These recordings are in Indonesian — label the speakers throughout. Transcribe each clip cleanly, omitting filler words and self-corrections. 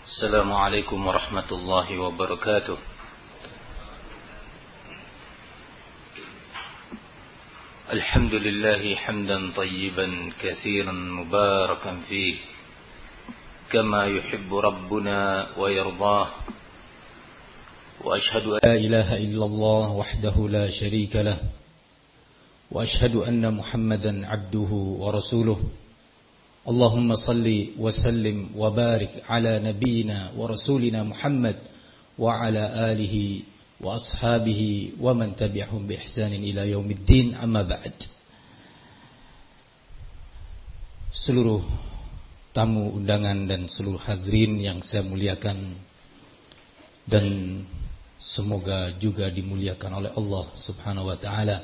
Speaker 1: السلام عليكم ورحمة الله وبركاته. الحمد لله حمدا طيبا كثيرا مباركا فيه كما يحب ربنا ويرضاه، وأشهد أن لا إله إلا الله وحده لا شريك له، وأشهد أن محمدا عبده ورسوله. اللهم صل وسلم وبارك على نبينا ورسولنا محمد وعلى آله وأصحابه ومن تبعهم بإحسان إلى يوم الدين. أما بعد. Seluruh tamu undangan dan seluruh hadirin yang saya muliakan dan semoga juga dimuliakan oleh Allah Subhanahu wa taala.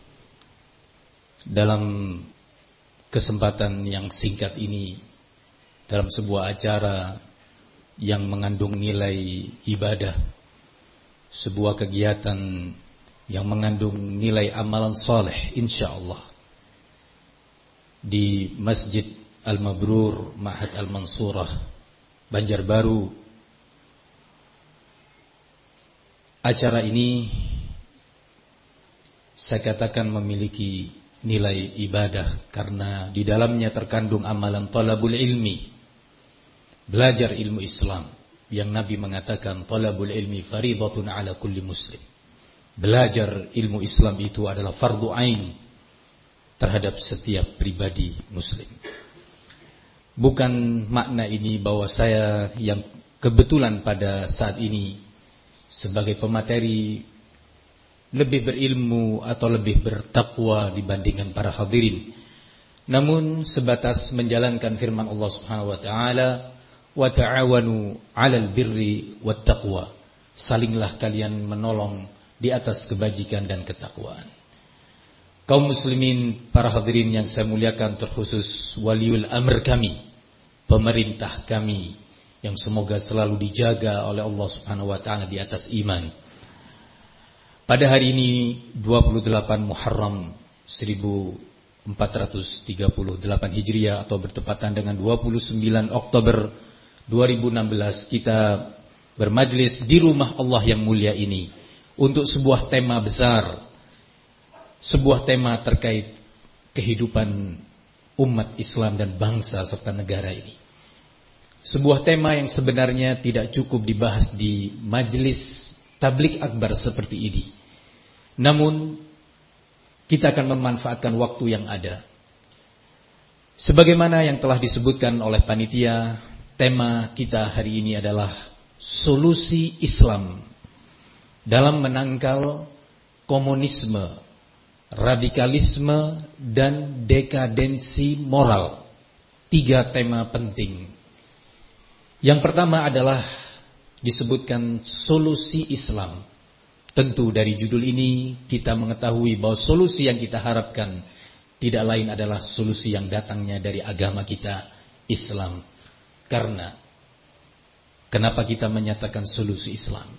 Speaker 1: Dalam kesempatan yang singkat ini, dalam sebuah acara yang mengandung nilai ibadah, sebuah kegiatan yang mengandung nilai amalan saleh insyaallah, di Masjid Al-Mabrur Ma'had Al-Mansurah Banjarbaru. Acara ini saya katakan memiliki nilai ibadah karena di dalamnya terkandung amalan talabul ilmi, belajar ilmu Islam, yang Nabi mengatakan talabul ilmi faridatun ala kulli muslim. Belajar ilmu Islam itu adalah fardu ain terhadap setiap pribadi muslim. Bukan makna ini bahwa saya yang kebetulan pada saat ini sebagai pemateri lebih berilmu atau lebih bertakwa dibandingkan para hadirin. Namun sebatas menjalankan firman Allah Subhanahu wa taala, wa ta'awanu 'alal birri wat taqwa. Salinglah kalian menolong di atas kebajikan dan ketakwaan. Kaum muslimin, para hadirin yang saya muliakan, terkhusus waliul amr kami, pemerintah kami yang semoga selalu dijaga oleh Allah Subhanahu wa taala di atas iman. Pada hari ini 28 Muharram 1438 Hijriah atau bertepatan dengan 29 Oktober 2016, kita bermajlis di rumah Allah yang mulia ini untuk sebuah tema besar, sebuah tema terkait kehidupan umat Islam dan bangsa serta negara ini. Sebuah tema yang sebenarnya tidak cukup dibahas di majlis tablik akbar seperti ini. Namun kita akan memanfaatkan waktu yang ada. Sebagaimana yang telah disebutkan oleh panitia, tema kita hari ini adalah solusi Islam dalam menangkal komunisme, radikalisme, dan dekadensi moral. 3 tema penting. Yang pertama adalah disebutkan solusi Islam. Tentu dari judul ini kita mengetahui bahwa solusi yang kita harapkan tidak lain adalah solusi yang datangnya dari agama kita, Islam. Karena kenapa kita menyatakan solusi Islam?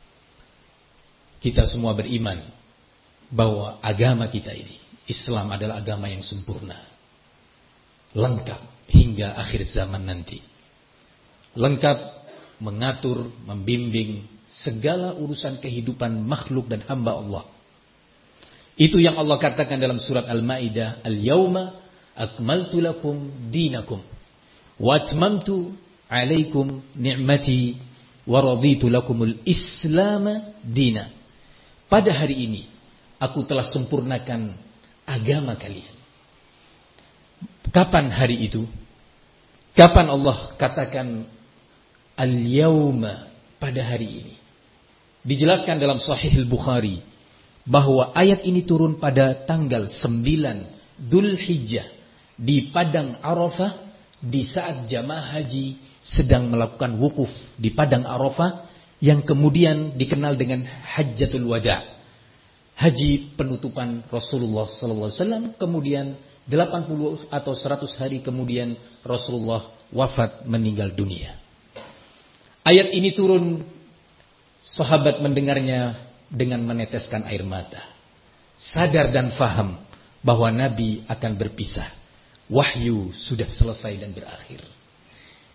Speaker 1: Kita semua beriman bahwa agama kita ini, Islam, adalah agama yang sempurna, lengkap hingga akhir zaman nanti. Lengkap mengatur, membimbing segala urusan kehidupan makhluk dan hamba Allah. Itu yang Allah katakan dalam surat Al-Maidah, Al-Yawma akmaltu lakum dinakum wa atmamtu alaikum ni'mati wa raditu lakumul Islam dina. Pada hari ini aku telah sempurnakan agama kalian. Kapan hari itu? Kapan Allah katakan Al-Yawma, pada hari ini? Dijelaskan dalam Sahih Al-Bukhari bahwa ayat ini turun pada tanggal 9 Dzulhijjah di Padang Arafah, di saat jamaah haji sedang melakukan wukuf di Padang Arafah, yang kemudian dikenal dengan Hajjatul Wada', haji penutupan Rasulullah sallallahu alaihi wasallam. Kemudian 80 atau 100 hari kemudian Rasulullah wafat, meninggal dunia. Ayat ini turun, sahabat mendengarnya dengan meneteskan air mata. Sadar dan faham bahwa Nabi akan berpisah. Wahyu sudah selesai dan berakhir.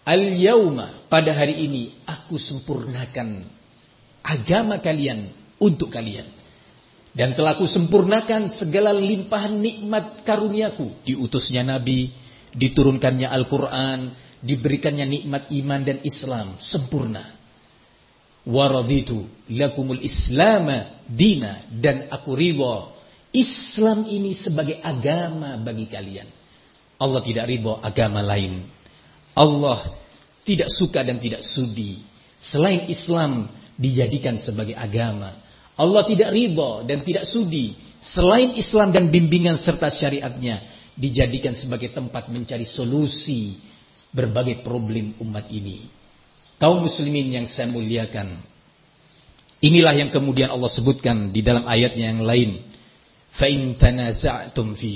Speaker 1: Al-yauma, pada hari ini aku sempurnakan agama kalian untuk kalian. Dan telah aku sempurnakan segala limpahan nikmat karuniaku. Diutusnya Nabi, diturunkannya Al-Quran, diberikannya nikmat iman dan Islam. Sempurna. Waraditu lakumul islama dina. Dan aku ridha Islam ini sebagai agama bagi kalian. Allah tidak ridha agama lain. Allah tidak suka dan tidak sudi selain Islam dijadikan sebagai agama. Allah tidak ridha dan tidak sudi selain Islam dan bimbingan serta syariatnya dijadikan sebagai tempat mencari solusi berbagai problem umat ini. Kaum muslimin yang saya muliakan, inilah yang kemudian Allah sebutkan di dalam ayatnya yang lain. Fa in tanaza'tum fi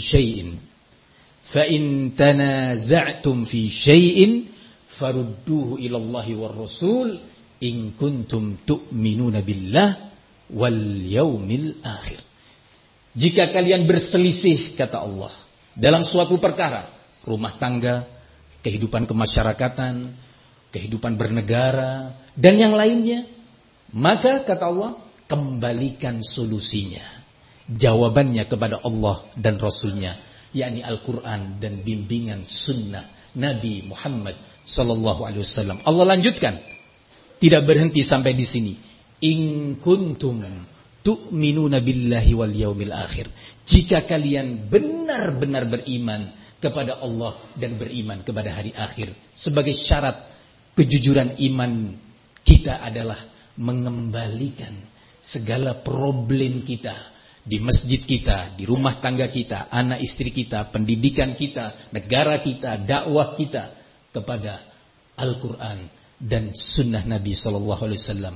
Speaker 1: syai'in farudduhu ilallahi war rasul in kuntum tu'minuna billah wal yaumil akhir. Jika kalian berselisih, kata Allah, dalam suatu perkara, rumah tangga, kehidupan kemasyarakatan, kehidupan bernegara, dan yang lainnya, maka kata Allah, kembalikan solusinya, jawabannya kepada Allah dan Rasulnya, yakni Al-Quran dan bimbingan sunnah Nabi Muhammad sallallahu alaihi wasallam. Allah lanjutkan, tidak berhenti sampai di sini. In kuntum tu'minuna billahi wal yaumil akhir. Jika kalian benar-benar beriman kepada Allah dan beriman kepada hari akhir. Sebagai syarat kejujuran iman kita adalah mengembalikan segala problem kita di masjid kita, di rumah tangga kita, anak istri kita, pendidikan kita, negara kita, dakwah kita kepada Al-Quran dan sunnah Nabi SAW.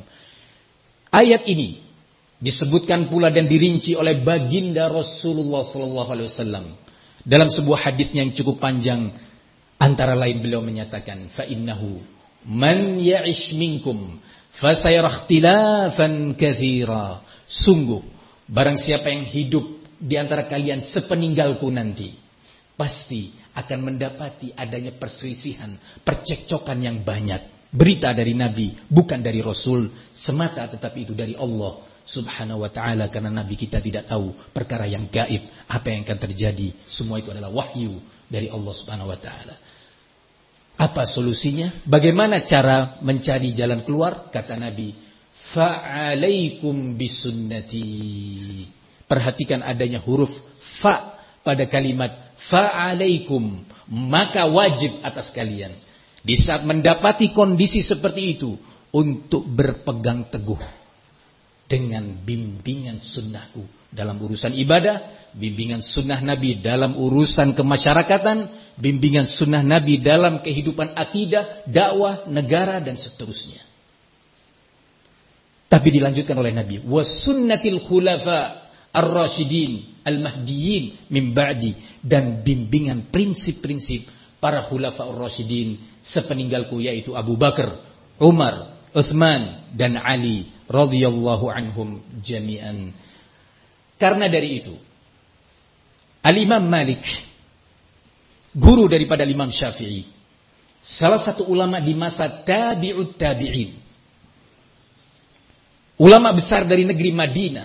Speaker 1: Ayat ini disebutkan pula dan dirinci oleh baginda Rasulullah SAW dalam sebuah hadis yang cukup panjang. Antara lain beliau menyatakan, fa innahu man ya'ish minkum fasayara ikhtilafan katsira. Sungguh, barang siapa yang hidup di antara kalian sepeninggalku nanti, pasti akan mendapati adanya perselisihan, percekcokan yang banyak. Berita dari Nabi, bukan dari Rasul semata, tetapi itu dari Allah Subhanahu wa ta'ala. Karena Nabi kita tidak tahu perkara yang gaib, apa yang akan terjadi. Semua itu adalah wahyu dari Allah Subhanahu wa ta'ala. Apa solusinya? Bagaimana cara mencari jalan keluar? Kata Nabi, fa'alaikum bisunnati. Perhatikan adanya huruf fa pada kalimat fa'alaikum. Maka wajib atas kalian di saat mendapati kondisi seperti itu untuk berpegang teguh dengan bimbingan sunnahku dalam urusan ibadah, bimbingan sunnah Nabi dalam urusan kemasyarakatan, bimbingan sunnah Nabi dalam kehidupan akidah, dakwah, negara dan seterusnya. Tapi dilanjutkan oleh Nabi, wa sunnatil khulafa ar-rasyidin al-mahdiyyin min ba'di, dan bimbingan prinsip-prinsip para khulafa ar-rasyidin sepeninggalku, yaitu Abu Bakar, Umar, Utsman dan Ali radhiyallahu anhum jami'an. Karena dari itu Al-Imam Malik, guru daripada Imam Syafi'i, salah satu ulama di masa tabi'ut tabi'in, ulama besar dari negeri Madinah,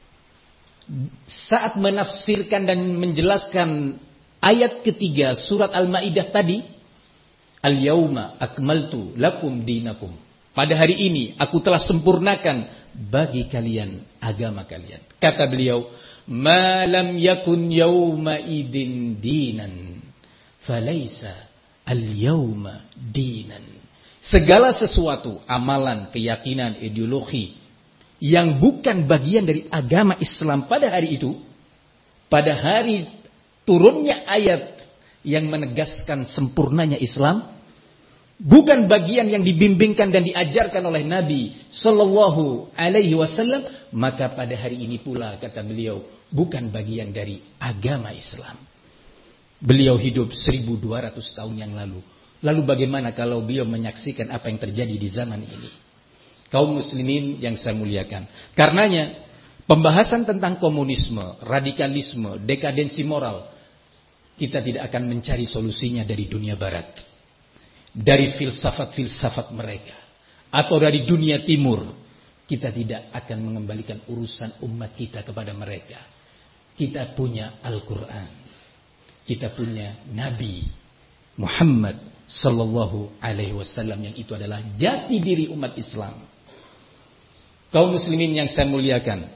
Speaker 1: saat menafsirkan dan menjelaskan ayat ketiga surat Al-Maidah tadi, al-yauma akmaltu lakum dinakum, pada hari ini aku telah sempurnakan bagi kalian agama kalian. Kata beliau, ma lam yakun yauma idin dinan falaisa al-yauma dinan. Segala sesuatu, amalan, keyakinan, ideologi yang bukan bagian dari agama Islam pada hari itu, pada hari turunnya ayat yang menegaskan sempurnanya Islam, bukan bagian yang dibimbingkan dan diajarkan oleh Nabi Sallallahu Alaihi Wasallam, maka pada hari ini pula, kata beliau, bukan bagian dari agama Islam. Beliau hidup 1200 tahun yang lalu. Lalu bagaimana kalau beliau menyaksikan apa yang terjadi di zaman ini? Kaum muslimin yang saya muliakan, karenanya pembahasan tentang komunisme, radikalisme, dekadensi moral, kita tidak akan mencari solusinya dari dunia barat. dari filsafat-filsafat mereka atau dari dunia timur, kita tidak akan mengembalikan urusan umat kita kepada mereka. Kita punya Al-Quran, kita punya Nabi Muhammad sallallahu alaihi wasallam, yang itu adalah jati diri umat Islam. Kaum muslimin yang saya muliakan,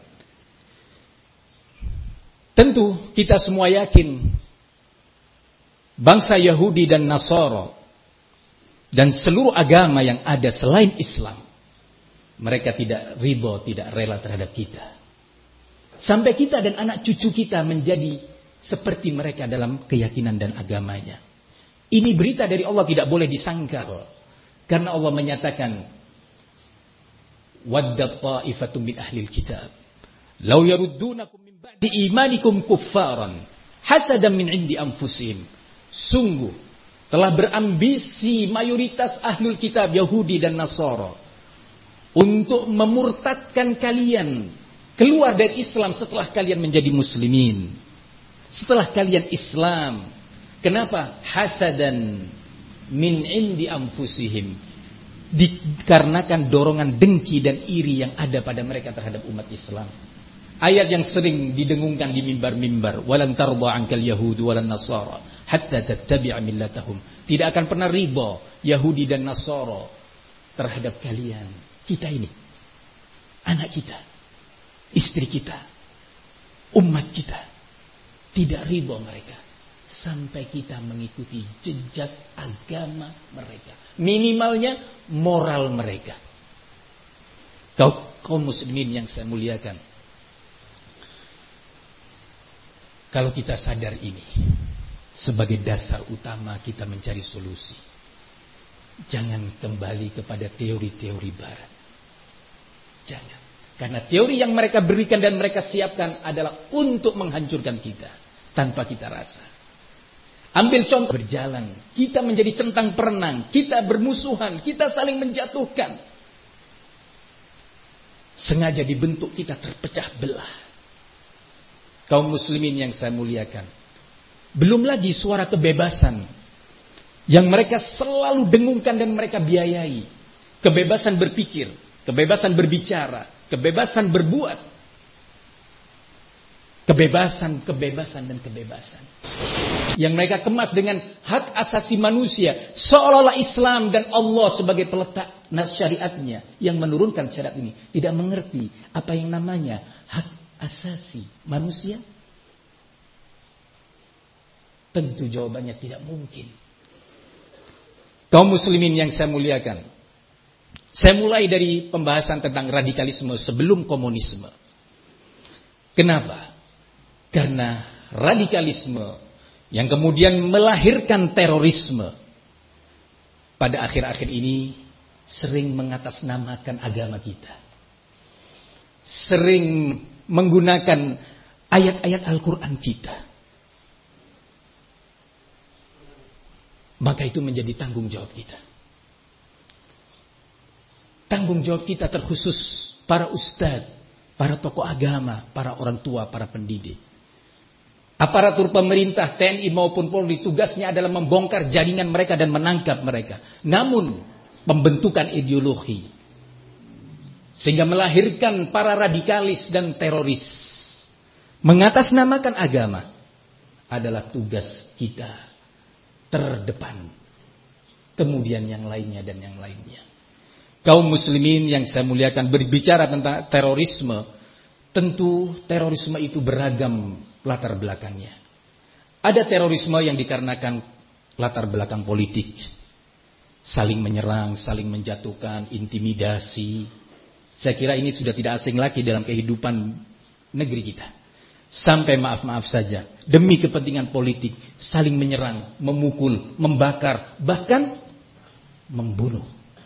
Speaker 1: tentu kita semua yakin bangsa Yahudi dan Nasara dan seluruh agama yang ada selain Islam, mereka tidak ridho, tidak rela terhadap kita. Sampai kita dan anak cucu kita menjadi seperti mereka dalam keyakinan dan agamanya. Ini berita dari Allah, tidak boleh disangkal. Karena Allah menyatakan, waddat ta'ifatum min ahlil kitab law yaruddunakum min ba'di imanikum kuffaran hasadan min indi anfusihim. Sungguh telah berambisi mayoritas ahlul kitab Yahudi dan Nasara untuk memurtadkan kalian keluar dari Islam setelah kalian menjadi muslimin, setelah kalian Islam. Kenapa? Hasadan min indi anfusihim, dikarenakan dorongan dengki dan iri yang ada pada mereka terhadap umat Islam. Ayat yang sering didengungkan di mimbar-mimbar, walan tarda ankal yahudu walan nasara hatta tattabi'a millatahum. Tidak akan pernah ridha Yahudi dan Nasara terhadap kalian. Kita ini, anak kita, istri kita, umat kita, tidak ridha mereka sampai kita mengikuti jejak agama mereka, minimalnya moral mereka. Kaum muslimin yang saya muliakan, kalau kita sadar ini sebagai dasar utama kita mencari solusi, jangan kembali kepada teori-teori barat. Jangan. Karena teori yang mereka berikan dan mereka siapkan adalah untuk menghancurkan kita tanpa kita rasa. Ambil contoh berjalan, kita menjadi centang perenang, kita bermusuhan, kita saling menjatuhkan. Sengaja dibentuk kita terpecah belah. Kaum muslimin yang saya muliakan, belum lagi suara kebebasan yang mereka selalu dengungkan dan mereka biayai. Kebebasan berpikir, kebebasan berbicara, kebebasan berbuat, kebebasan dan kebebasan yang mereka kemas dengan hak asasi manusia, seolah-olah Islam dan Allah sebagai peletak syariatnya yang menurunkan syariat ini tidak mengerti apa yang namanya hak asasi manusia. Tentu jawabannya tidak mungkin. Kaum muslimin yang saya muliakan, saya mulai dari pembahasan tentang radikalisme sebelum komunisme. Kenapa? Karena radikalisme yang kemudian melahirkan terorisme pada akhir-akhir ini sering mengatasnamakan agama kita, sering menggunakan ayat-ayat Al-Quran kita. Maka itu menjadi tanggung jawab kita. Tanggung jawab kita terkhusus para ustadz, para tokoh agama, para orang tua, para pendidik. Aparatur pemerintah, TNI maupun Polri, tugasnya adalah membongkar jaringan mereka dan menangkap mereka. Namun pembentukan ideologi sehingga melahirkan para radikalis dan teroris mengatasnamakan agama adalah tugas kita terdepan. Kemudian yang lainnya dan yang lainnya. Kaum muslimin yang saya muliakan, berbicara tentang terorisme, tentu terorisme itu beragam latar belakangnya. Ada terorisme yang dikarenakan latar belakang politik, saling menyerang, saling menjatuhkan, intimidasi. Saya kira ini sudah tidak asing lagi dalam kehidupan negeri kita. Sampai maaf saja, demi kepentingan politik, saling menyerang, memukul, membakar, bahkan membunuh.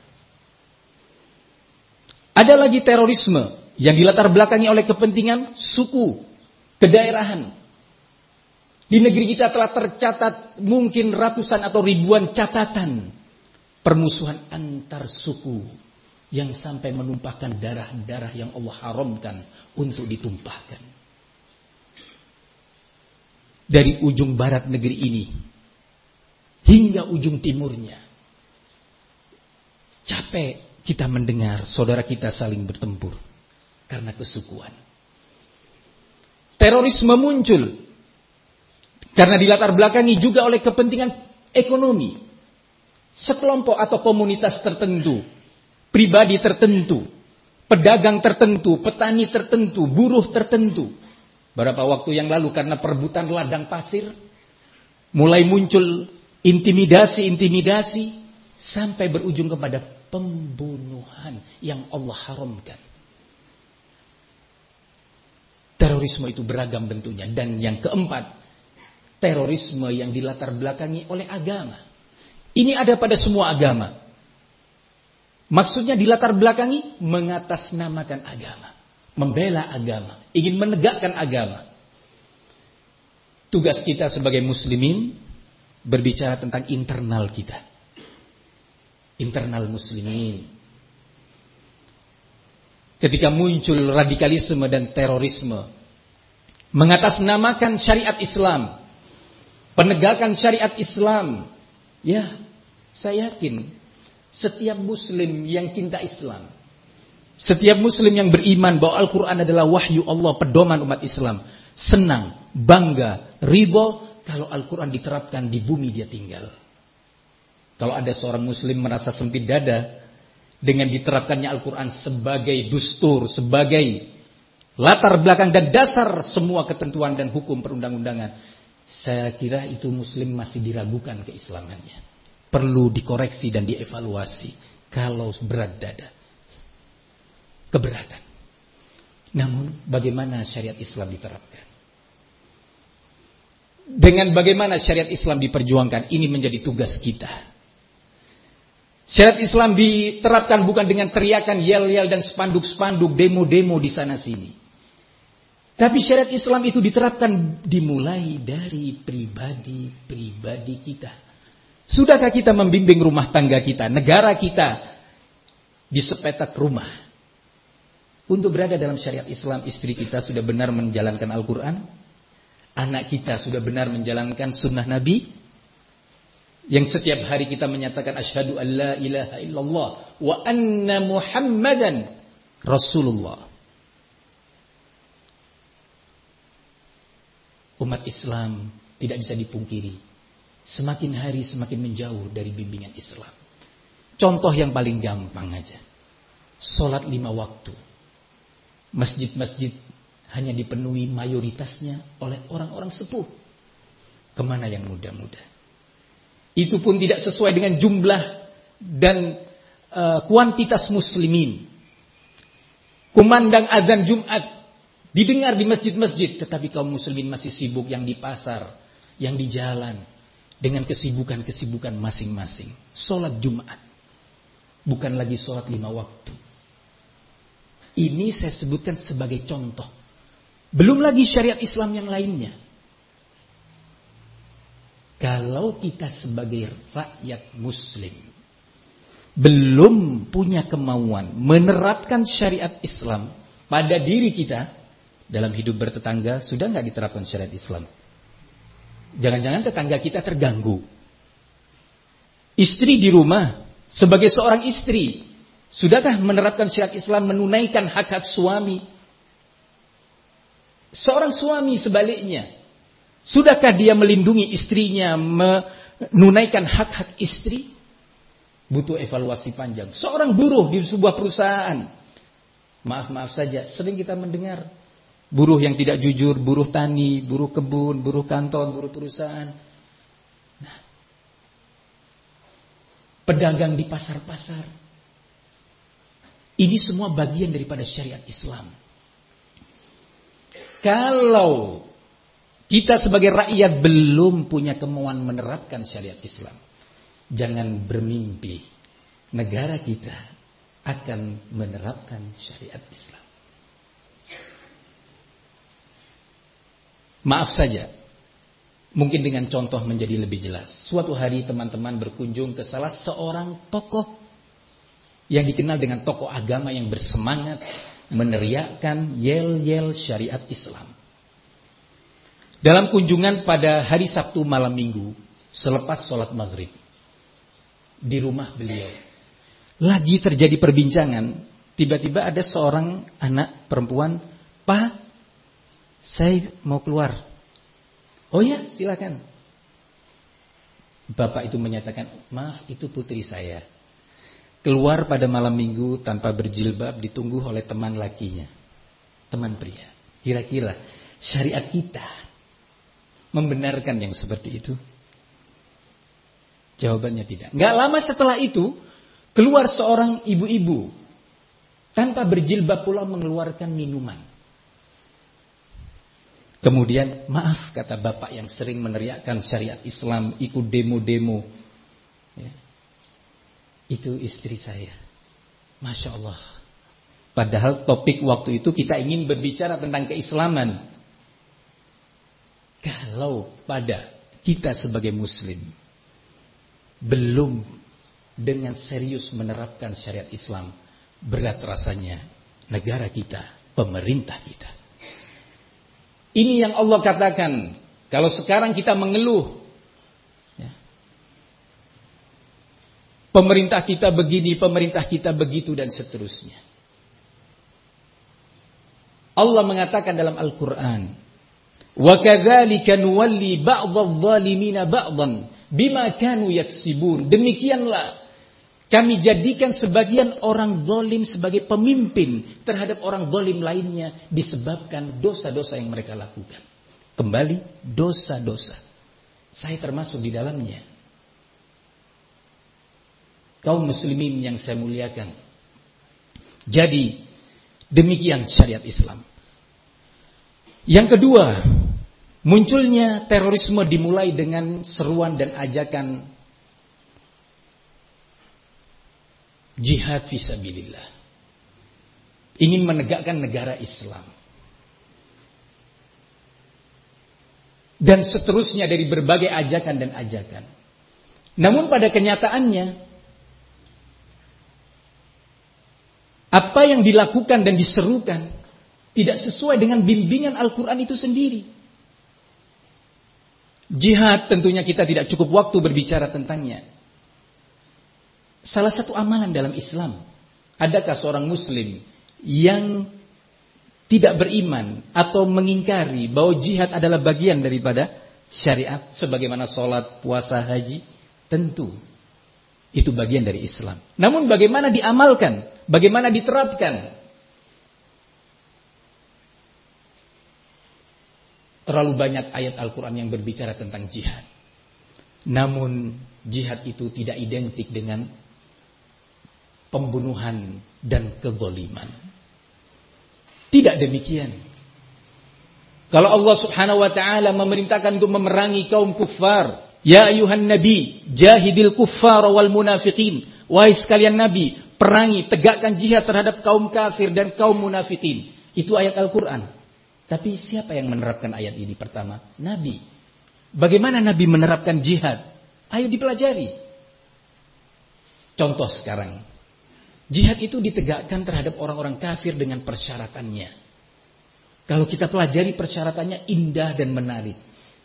Speaker 1: Ada lagi terorisme yang dilatar belakangi oleh kepentingan suku, kedaerahan. Di negeri kita telah tercatat mungkin ratusan atau ribuan catatan permusuhan antar suku yang sampai menumpahkan darah-darah yang Allah haramkan untuk ditumpahkan. Dari ujung barat negeri ini hingga ujung timurnya, Capek kita mendengar saudara kita saling bertempur karena kesukuan. Terorisme muncul karena dilatar belakangi juga oleh kepentingan ekonomi. Sekelompok atau komunitas tertentu, pribadi tertentu, pedagang tertentu, petani tertentu, buruh tertentu. Beberapa waktu yang lalu karena perebutan ladang pasir, mulai muncul intimidasi sampai berujung kepada pembunuhan yang Allah haramkan. Terorisme itu beragam bentuknya. Dan yang keempat, terorisme yang dilatar belakangi oleh agama. Ini ada pada semua agama. Maksudnya dilatar belakangi mengatasnamakan agama, membela agama, ingin menegakkan agama. Tugas kita sebagai muslimin berbicara tentang internal kita. Internal muslimin. Ketika muncul radikalisme dan terorisme, mengatasnamakan syariat Islam, penegakan syariat Islam, ya, saya yakin setiap muslim yang cinta Islam, setiap muslim yang beriman bahwa Al-Quran adalah wahyu Allah, pedoman umat Islam, senang, bangga, ridho kalau Al-Quran diterapkan di bumi dia tinggal. Kalau ada seorang muslim merasa sempit dada dengan diterapkannya Al-Quran sebagai dustur, sebagai latar belakang dan dasar semua ketentuan dan hukum perundang-undangan, saya kira itu muslim masih diragukan keislamannya. Perlu dikoreksi dan dievaluasi kalau berat dada. Keberatan. Namun bagaimana syariat Islam diterapkan? Dengan bagaimana syariat Islam diperjuangkan, ini menjadi tugas kita. Syariat Islam diterapkan bukan dengan teriakan, yel-yel dan spanduk-spanduk, demo-demo di sana sini. Tapi syariat Islam itu diterapkan dimulai dari pribadi-pribadi kita. Sudahkah kita membimbing rumah tangga kita, negara kita di sepetak rumah untuk berada dalam syariat Islam? Istri kita sudah benar menjalankan Al-Quran, anak kita sudah benar menjalankan sunnah Nabi, yang setiap hari kita menyatakan asyhadu an la ilaha illallah wa anna Muhammadan Rasulullah. Umat Islam tidak bisa dipungkiri, semakin hari semakin menjauh dari bimbingan Islam. Contoh yang paling gampang aja, sholat 5 waktu. Masjid-masjid hanya dipenuhi mayoritasnya oleh orang-orang sepuh. Kemana yang muda-muda? Itu pun tidak sesuai dengan jumlah dan kuantitas muslimin. Kumandang azan Jumat didengar di masjid-masjid, tetapi kaum muslimin masih sibuk yang di pasar, yang di jalan, dengan kesibukan-kesibukan masing-masing. Sholat Jumat bukan lagi sholat 5 waktu. Ini saya sebutkan sebagai contoh. Belum lagi syariat Islam yang lainnya. Kalau kita sebagai rakyat muslim belum punya kemauan menerapkan syariat Islam pada diri kita, dalam hidup bertetangga sudah nggak diterapkan syariat Islam? Jangan-jangan tetangga kita terganggu. Istri di rumah sebagai seorang istri, sudahkah menerapkan syariat Islam, menunaikan hak-hak suami? Seorang suami sebaliknya, sudahkah dia melindungi istrinya, menunaikan hak-hak istri? Butuh evaluasi panjang. Seorang buruh di sebuah perusahaan, maaf saja, sering kita mendengar buruh yang tidak jujur, buruh tani, buruh kebun, buruh kantor, buruh perusahaan. Nah, pedagang di pasar-pasar. Ini semua bagian daripada syariat Islam. Kalau kita sebagai rakyat belum punya kemauan menerapkan syariat Islam, jangan bermimpi negara kita akan menerapkan syariat Islam. Maaf saja, mungkin dengan contoh menjadi lebih jelas. Suatu hari teman-teman berkunjung ke salah seorang tokoh yang dikenal dengan tokoh agama yang bersemangat meneriakkan yel-yel syariat Islam. Dalam kunjungan pada hari Sabtu malam minggu, selepas sholat maghrib, di rumah beliau Lagi terjadi perbincangan, tiba-tiba ada seorang anak perempuan, "Pak, saya mau keluar." "Oh ya, silakan." Bapak itu menyatakan, "Maaf, itu putri saya. Keluar pada malam minggu tanpa berjilbab, ditunggu oleh teman lakinya, teman pria." Kira-kira syariat kita membenarkan yang seperti itu? Jawabannya tidak. Nggak lama setelah itu, keluar seorang ibu-ibu tanpa berjilbab pula mengeluarkan minuman. Kemudian, "Maaf," kata bapak yang sering meneriakkan syariat Islam, ikut demo-demo. Ya. "Itu istri saya." Masya Allah. Padahal topik waktu itu kita ingin berbicara tentang keislaman. Kalau pada kita sebagai muslim belum dengan serius menerapkan syariat Islam, berat rasanya negara kita, pemerintah kita. Ini yang Allah katakan. Kalau sekarang kita mengeluh, ya, pemerintah kita begini, pemerintah kita begitu, dan seterusnya. Allah mengatakan dalam Al-Quran, "Wa kadzalika nuwalli ba'dadh-dhalimina ba'dhan bima kanu yaksibun." Demikianlah kami jadikan sebagian orang zalim sebagai pemimpin terhadap orang zalim lainnya disebabkan dosa-dosa yang mereka lakukan. Kembali, dosa-dosa. Saya termasuk di dalamnya. Kaum muslimin yang saya muliakan. Jadi, demikian syariat Islam. Yang kedua, munculnya terorisme dimulai dengan seruan dan ajakan jihad fisabilillah. Ingin menegakkan negara Islam. Dan seterusnya dari berbagai ajakan dan ajakan. Namun pada kenyataannya, apa yang dilakukan dan diserukan tidak sesuai dengan bimbingan Al-Quran itu sendiri. Jihad tentunya kita tidak cukup waktu berbicara tentangnya. Salah satu amalan dalam Islam. Adakah seorang muslim yang tidak beriman atau mengingkari bahwa jihad adalah bagian daripada syariat sebagaimana sholat, puasa, haji? Tentu itu bagian dari Islam. Namun bagaimana diamalkan? Bagaimana diterapkan? Terlalu banyak ayat Al-Quran yang berbicara tentang jihad. Namun jihad itu tidak identik dengan pembunuhan dan kezaliman. Tidak demikian. Kalau Allah Subhanahu wa taala memerintahkan untuk memerangi kaum kuffar, "Ya ayuhan nabi, jahidil kuffar wal munafiqin." Wahai sekalian nabi, perangi, tegakkan jihad terhadap kaum kafir dan kaum munafikin. Itu ayat Al-Quran. Tapi siapa yang menerapkan ayat ini pertama? Nabi. Bagaimana Nabi menerapkan jihad? Ayo dipelajari. Contoh sekarang. Jihad itu ditegakkan terhadap orang-orang kafir dengan persyaratannya. Kalau kita pelajari persyaratannya indah dan menarik.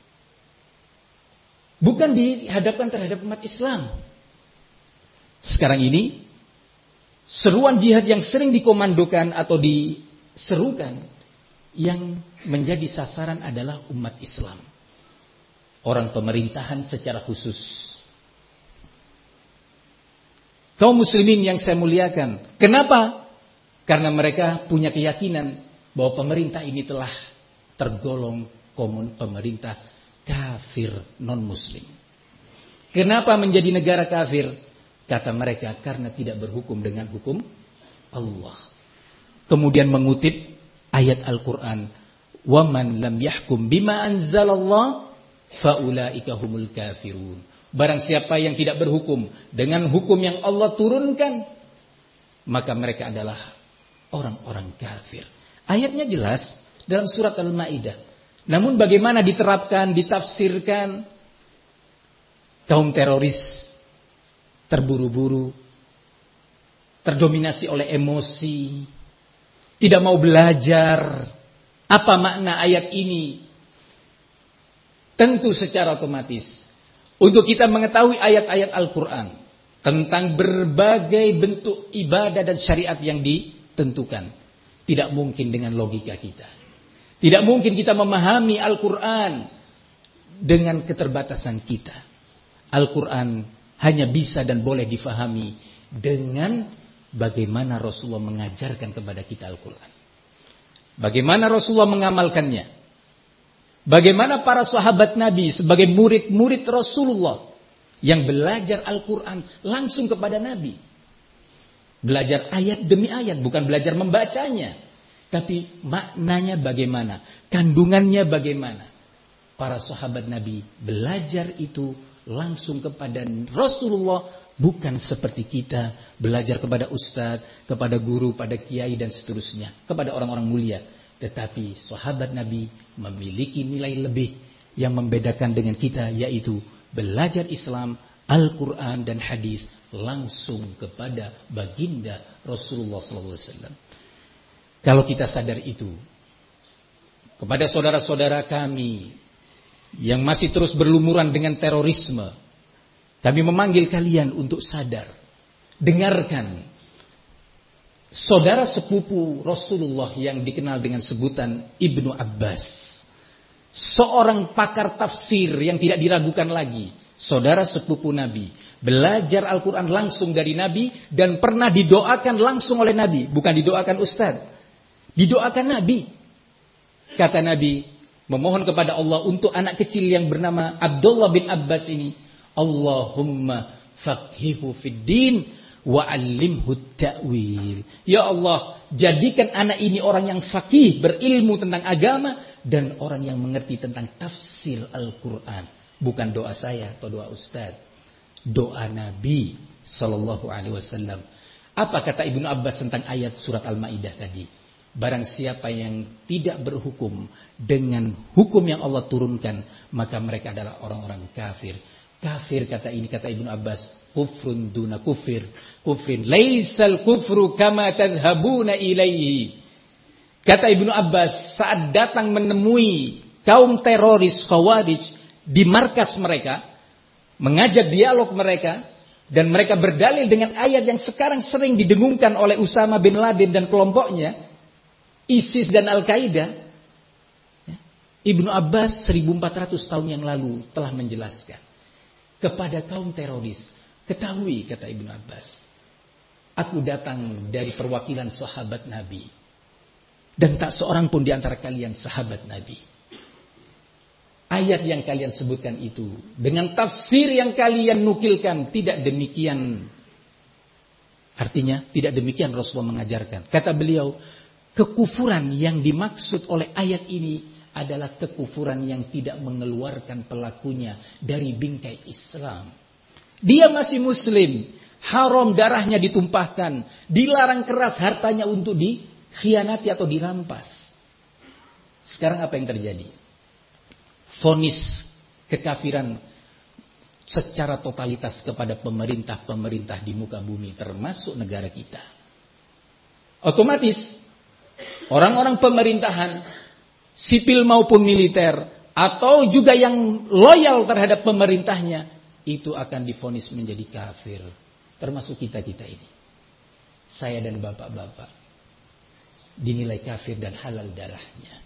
Speaker 1: Bukan dihadapkan terhadap umat Islam. Sekarang ini, seruan jihad yang sering dikomandokan atau diserukan, yang menjadi sasaran adalah umat Islam. Orang pemerintahan secara khusus. Kaum muslimin yang saya muliakan. Kenapa? Karena mereka punya keyakinan bahwa pemerintah ini telah tergolong pemerintah kafir non-muslim. Kenapa menjadi negara kafir? Kata mereka, karena tidak berhukum dengan hukum Allah. Kemudian mengutip ayat Al-Quran, "Waman lam yahkum bima anzalallah faulaika humul kafirun." Barang siapa yang tidak berhukum dengan hukum yang Allah turunkan, maka mereka adalah orang-orang kafir. Ayatnya jelas dalam surat Al-Maidah. Namun bagaimana diterapkan, ditafsirkan? Kaum teroris terburu-buru, terdominasi oleh emosi, tidak mau belajar apa makna ayat ini. Tentu secara otomatis untuk kita mengetahui ayat-ayat Al-Quran, tentang berbagai bentuk ibadah dan syariat yang ditentukan. Tidak mungkin dengan logika kita. Tidak mungkin kita memahami Al-Quran dengan keterbatasan kita. Al-Quran hanya bisa dan boleh difahami dengan bagaimana Rasulullah mengajarkan kepada kita Al-Quran. Bagaimana Rasulullah mengamalkannya. Bagaimana para sahabat Nabi sebagai murid-murid Rasulullah yang belajar Al-Quran langsung kepada Nabi. Belajar ayat demi ayat, bukan belajar membacanya. Tapi maknanya bagaimana, kandungannya bagaimana. Para sahabat Nabi belajar itu langsung kepada Rasulullah, bukan seperti kita belajar kepada ustadz, kepada guru, pada kiai dan seterusnya, kepada orang-orang mulia. Tetapi sahabat Nabi memiliki nilai lebih yang membedakan dengan kita, yaitu belajar Islam, Al-Quran dan hadis langsung kepada baginda Rasulullah SAW. Kalau kita sadar itu, kepada saudara-saudara kami yang masih terus berlumuran dengan terorisme, kami memanggil kalian untuk sadar. Dengarkan, saudara sepupu Rasulullah yang dikenal dengan sebutan Ibnu Abbas, seorang pakar tafsir yang tidak diragukan lagi, saudara sepupu Nabi, belajar Al-Quran langsung dari Nabi dan pernah didoakan langsung oleh Nabi, bukan didoakan ustaz, didoakan Nabi. Kata Nabi, memohon kepada Allah untuk anak kecil yang bernama Abdullah bin Abbas ini, Allahumma faqhihu fid din wa 'allimhu ta'wil. Ya Allah, jadikan anak ini orang yang faqih, berilmu tentang agama dan orang yang mengerti tentang tafsir Al-Quran. Bukan doa saya atau doa ustaz, doa Nabi sallallahu alaihi wasallam. Apa kata Ibnu Abbas tentang ayat surat Al-Maidah tadi? Barang siapa yang tidak berhukum dengan hukum yang Allah turunkan, maka mereka adalah orang-orang kafir. Kafir kata Ibnu Abbas, kufrun duna kufrin, laisal kufru kama tadhhabuna ilaihi. Kata Ibnu Abbas saat datang menemui kaum teroris Khawarij di markas mereka, mengajak dialog mereka, dan mereka berdalil dengan ayat yang sekarang sering didengungkan oleh Usama bin Laden dan kelompoknya, ISIS dan Al-Qaeda. Ibnu Abbas 1400 tahun yang lalu telah menjelaskan kepada kaum teroris, ketahui kata Ibnu Abbas, aku datang dari perwakilan sahabat Nabi dan tak seorang pun di antara kalian sahabat Nabi. Ayat yang kalian sebutkan itu dengan tafsir yang kalian nukilkan tidak demikian. Artinya tidak demikian Rasulullah mengajarkan. Kata beliau, kekufuran yang dimaksud oleh ayat ini adalah kekufuran yang tidak mengeluarkan pelakunya dari bingkai Islam. Dia masih muslim, haram darahnya ditumpahkan, dilarang keras hartanya untuk dikhianati atau dirampas. Sekarang apa yang terjadi? Vonis kekafiran secara totalitas kepada pemerintah-pemerintah di muka bumi, termasuk negara kita. Otomatis orang-orang pemerintahan, sipil maupun militer, atau juga yang loyal terhadap pemerintahnya, itu akan divonis menjadi kafir. Termasuk kita-kita ini. Saya dan bapak-bapak dinilai kafir dan halal darahnya.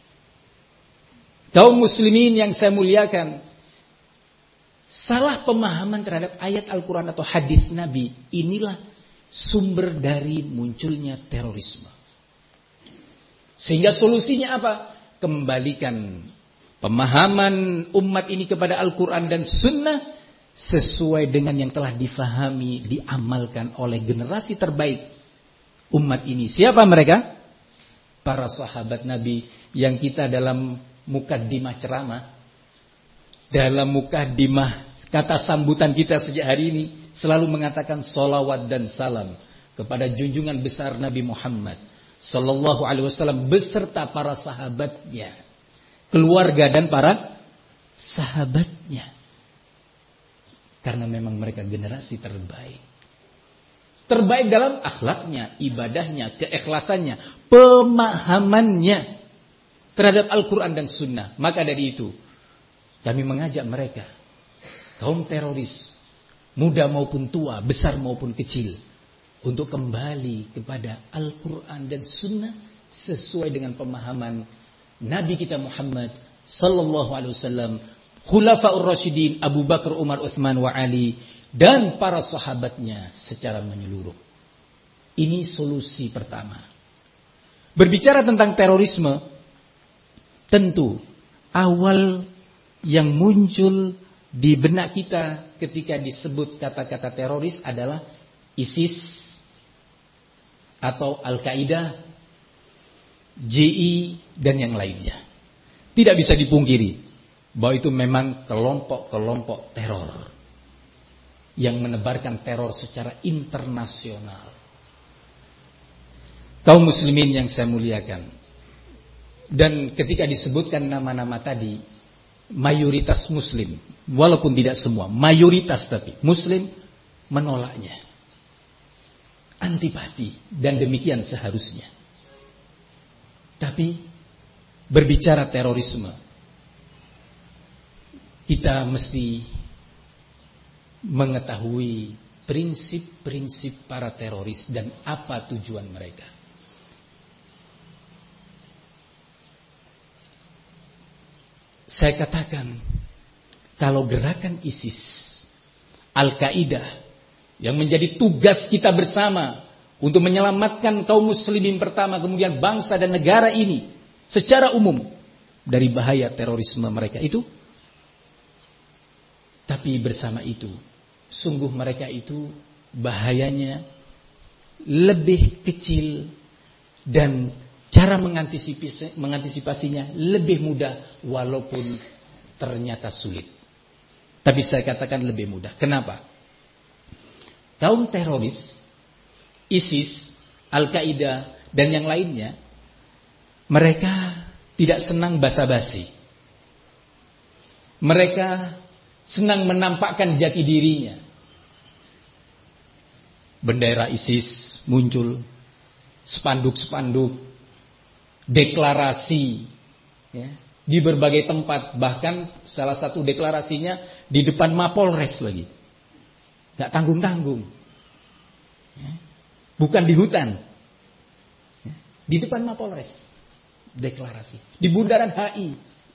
Speaker 1: Kaum muslimin yang saya muliakan, salah pemahaman terhadap ayat Al-Quran atau hadis Nabi, inilah sumber dari munculnya terorisme. Sehingga solusinya apa? Kembalikan pemahaman umat ini kepada Al-Quran dan Sunnah sesuai dengan yang telah difahami, diamalkan oleh generasi terbaik umat ini. Siapa mereka? Para sahabat Nabi yang kita dalam mukaddimah ceramah, dalam mukaddimah kata sambutan kita sejak hari ini selalu mengatakan salawat dan salam kepada junjungan besar Nabi Muhammad sallallahu alaihi wasallam beserta para sahabatnya, keluarga dan para sahabatnya. Karena memang mereka generasi terbaik. Terbaik dalam akhlaknya, ibadahnya, keikhlasannya, pemahamannya terhadap Al-Quran dan Sunnah. Maka dari itu kami mengajak mereka, kaum teroris, muda maupun tua, besar maupun kecil, untuk kembali kepada Al-Quran dan Sunnah sesuai dengan pemahaman Nabi kita Muhammad sallallahu alaihi wasallam, Khulafaur Rasyidin Abu Bakar, Umar, Utsman wa Ali, dan para sahabatnya secara menyeluruh. Ini solusi pertama. Berbicara tentang terorisme, tentu awal yang muncul di benak kita ketika disebut kata-kata teroris adalah ISIS atau Al-Qaeda, JI, dan yang lainnya. Tidak bisa dipungkiri bahwa itu memang kelompok-kelompok teror yang menebarkan teror secara internasional. Kaum muslimin yang saya muliakan, dan ketika disebutkan nama-nama tadi, mayoritas muslim, walaupun tidak semua, mayoritas tapi muslim menolaknya, antipati, dan demikian seharusnya. Tapi berbicara terorisme, kita mesti mengetahui prinsip-prinsip para teroris dan apa tujuan mereka. Saya katakan, kalau gerakan ISIS, Al-Qaeda, yang menjadi tugas kita bersama untuk menyelamatkan kaum muslimin pertama, kemudian bangsa dan negara ini secara umum dari bahaya terorisme mereka itu, tapi bersama itu, sungguh mereka itu bahayanya lebih kecil dan cara mengantisipasinya lebih mudah, walaupun ternyata sulit. Tapi saya katakan lebih mudah. Kenapa? Kaum teroris, ISIS, Al-Qaeda, dan yang lainnya, mereka tidak senang basa-basi. Mereka senang menampakkan jati dirinya. Bendera ISIS muncul, spanduk-spanduk, deklarasi, ya, di berbagai tempat. Bahkan salah satu deklarasinya di depan Mapolres lagi. Gak tanggung-tanggung, ya, bukan di hutan, ya, di depan Mapolres deklarasi, di bundaran HI.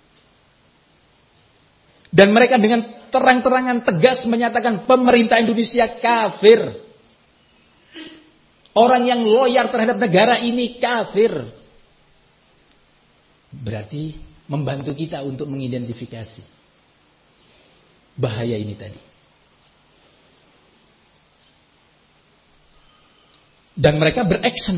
Speaker 1: Dan mereka dengan terang-terangan tegas menyatakan pemerintah Indonesia kafir. Orang yang loyal terhadap negara ini kafir. Berarti membantu kita untuk mengidentifikasi bahaya ini tadi. Dan mereka beraksen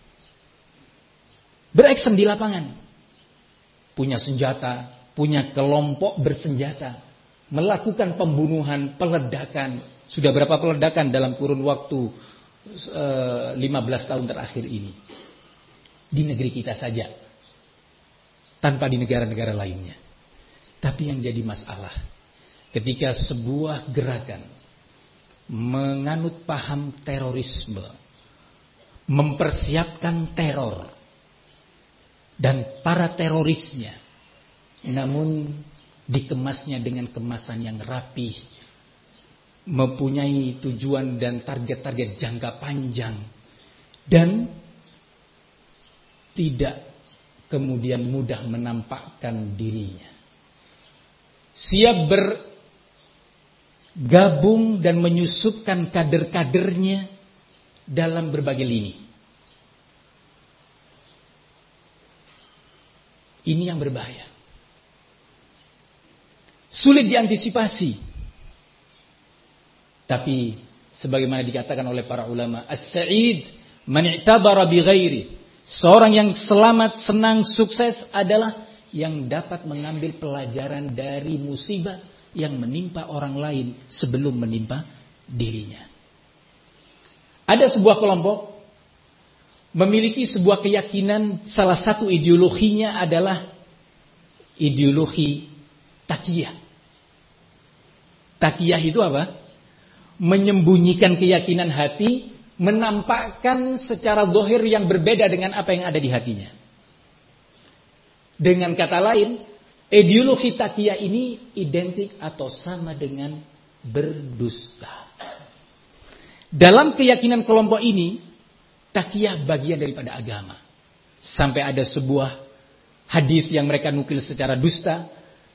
Speaker 1: di lapangan. Punya senjata, punya kelompok bersenjata, melakukan pembunuhan, peledakan. Sudah berapa peledakan dalam kurun waktu 15 tahun terakhir ini di negeri kita saja, tanpa di negara-negara lainnya. Tapi yang jadi masalah, ketika sebuah gerakan menganut paham terorisme, mempersiapkan teror dan para terorisnya, namun dikemasnya dengan kemasan yang rapih, mempunyai tujuan dan target-target jangka panjang, dan tidak kemudian mudah menampakkan dirinya, siap bergabung dan menyusupkan kader-kadernya dalam berbagai lini. Ini yang berbahaya, sulit diantisipasi. Tapi sebagaimana dikatakan oleh para ulama, as-sa'id man i'tabara bi ghairi. Seorang yang selamat, senang, sukses adalah yang dapat mengambil pelajaran dari musibah yang menimpa orang lain sebelum menimpa dirinya. Ada sebuah kelompok memiliki sebuah keyakinan, salah satu ideologinya adalah ideologi taqiyah. Taqiyah itu apa? Menyembunyikan keyakinan hati, menampakkan secara zahir yang berbeda dengan apa yang ada di hatinya. Dengan kata lain, ideologi taqiyah ini identik atau sama dengan berdusta. Dalam keyakinan kelompok ini, taqiyah bagian daripada agama. Sampai ada sebuah hadis yang mereka nukil secara dusta.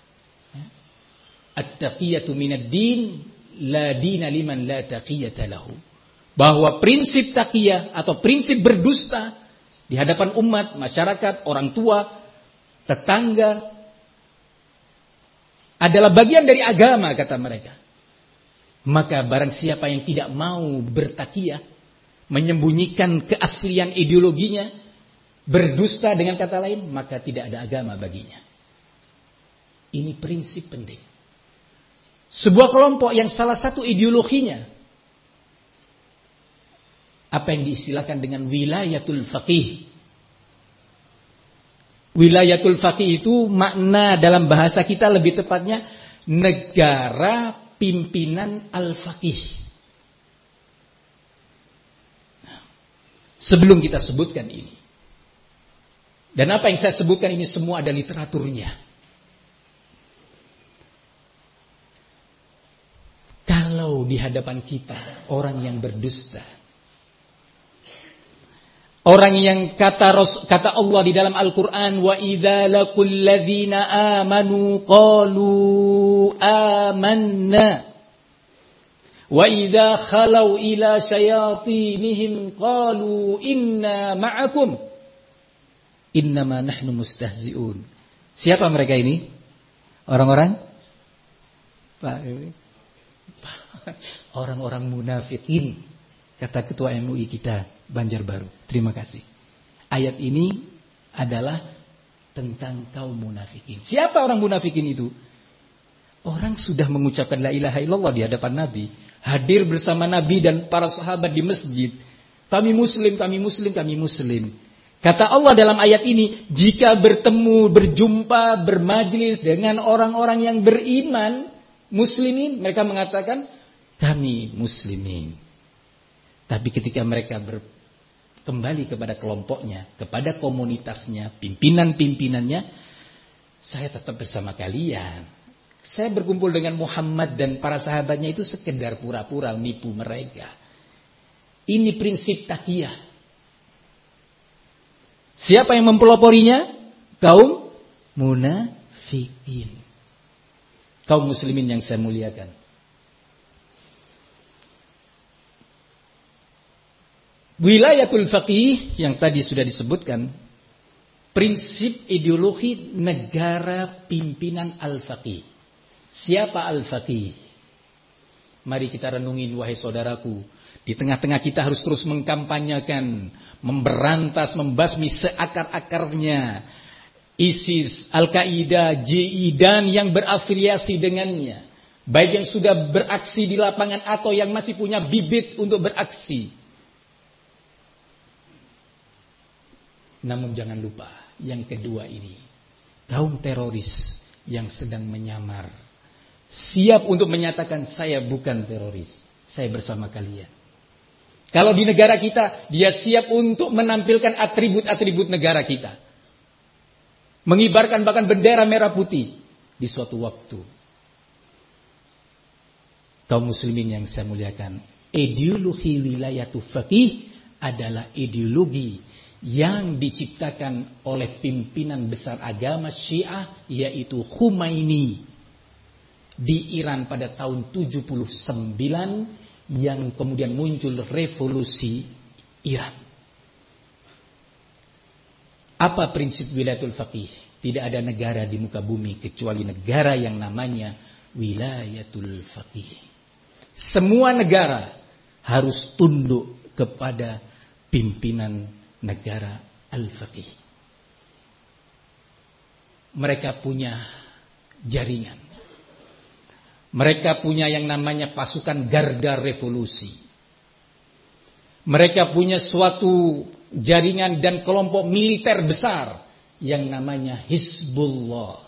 Speaker 1: At-taqiyatu minad din, la dina liman la taqiyata lahu. Bahwa prinsip taqiyah atau prinsip berdusta di hadapan umat, masyarakat, orang tua, tetangga adalah bagian dari agama, kata mereka. Maka barang siapa yang tidak mau bertaqiyah, menyembunyikan keaslian ideologinya, berdusta dengan kata lain, maka tidak ada agama baginya. Ini prinsip penting. Sebuah kelompok yang salah satu ideologinya apa yang diistilahkan dengan wilayatul faqih. Wilayatul faqih itu makna dalam bahasa kita lebih tepatnya negara pimpinan al-faqih. Sebelum kita sebutkan ini, dan apa yang saya sebutkan ini semua ada literaturnya. Kalau di hadapan kita orang yang berdusta, orang yang kata Allah di dalam Al-Quran, wa idza laqul ladzina amanu qalu amanna wa idza khalau ila syayatinihim qalu inna ma'akum innama nahnu mustahzi'un. Siapa mereka ini? Orang-orang orang-orang munafikin, kata ketua MUI kita Banjarbaru. Terima kasih. Ayat ini adalah tentang kaum munafikin. Siapa orang munafikin itu? Orang sudah mengucapkan la ilaha illallah di hadapan Nabi, hadir bersama Nabi dan para sahabat di masjid. Kami muslim, kami muslim, kami muslim. Kata Allah dalam ayat ini, jika bertemu, berjumpa, bermajlis dengan orang-orang yang beriman, muslimin, mereka mengatakan kami muslimin. Tapi ketika mereka kembali kepada kelompoknya, kepada komunitasnya, pimpinan-pimpinannya, saya tetap bersama kalian. Saya berkumpul dengan Muhammad dan para sahabatnya itu sekedar pura-pura nipu mereka. Ini prinsip taqiyah. Siapa yang mempeloporinya? Kaum munafikin. Kaum muslimin yang saya muliakan. Wilayatul faqih yang tadi sudah disebutkan, prinsip ideologi negara pimpinan al-faqih. Siapa al-faqih? Mari kita renungin wahai saudaraku. Di tengah-tengah kita harus terus mengkampanyekan, memberantas, membasmi seakar-akarnya ISIS, Al-Qaeda, JI dan yang berafiliasi dengannya. Baik yang sudah beraksi di lapangan atau yang masih punya bibit untuk beraksi. Namun jangan lupa yang kedua ini, kaum teroris yang sedang menyamar, siap untuk menyatakan saya bukan teroris, saya bersama kalian. Kalau di negara kita, dia siap untuk menampilkan atribut-atribut negara kita, mengibarkan bahkan bendera merah putih di suatu waktu. Kaum muslimin yang saya muliakan, ideologi wilayatul faqih adalah ideologi yang diciptakan oleh pimpinan besar agama Syiah, yaitu Khomeini di Iran pada tahun 79, yang kemudian muncul revolusi Iran. Apa prinsip wilayatul faqih? Tidak ada negara di muka bumi kecuali negara yang namanya wilayatul faqih. Semua negara harus tunduk kepada pimpinan negara al-faqih. Mereka punya jaringan. Mereka punya yang namanya pasukan garda revolusi. Mereka punya suatu jaringan dan kelompok militer besar yang namanya Hizbullah.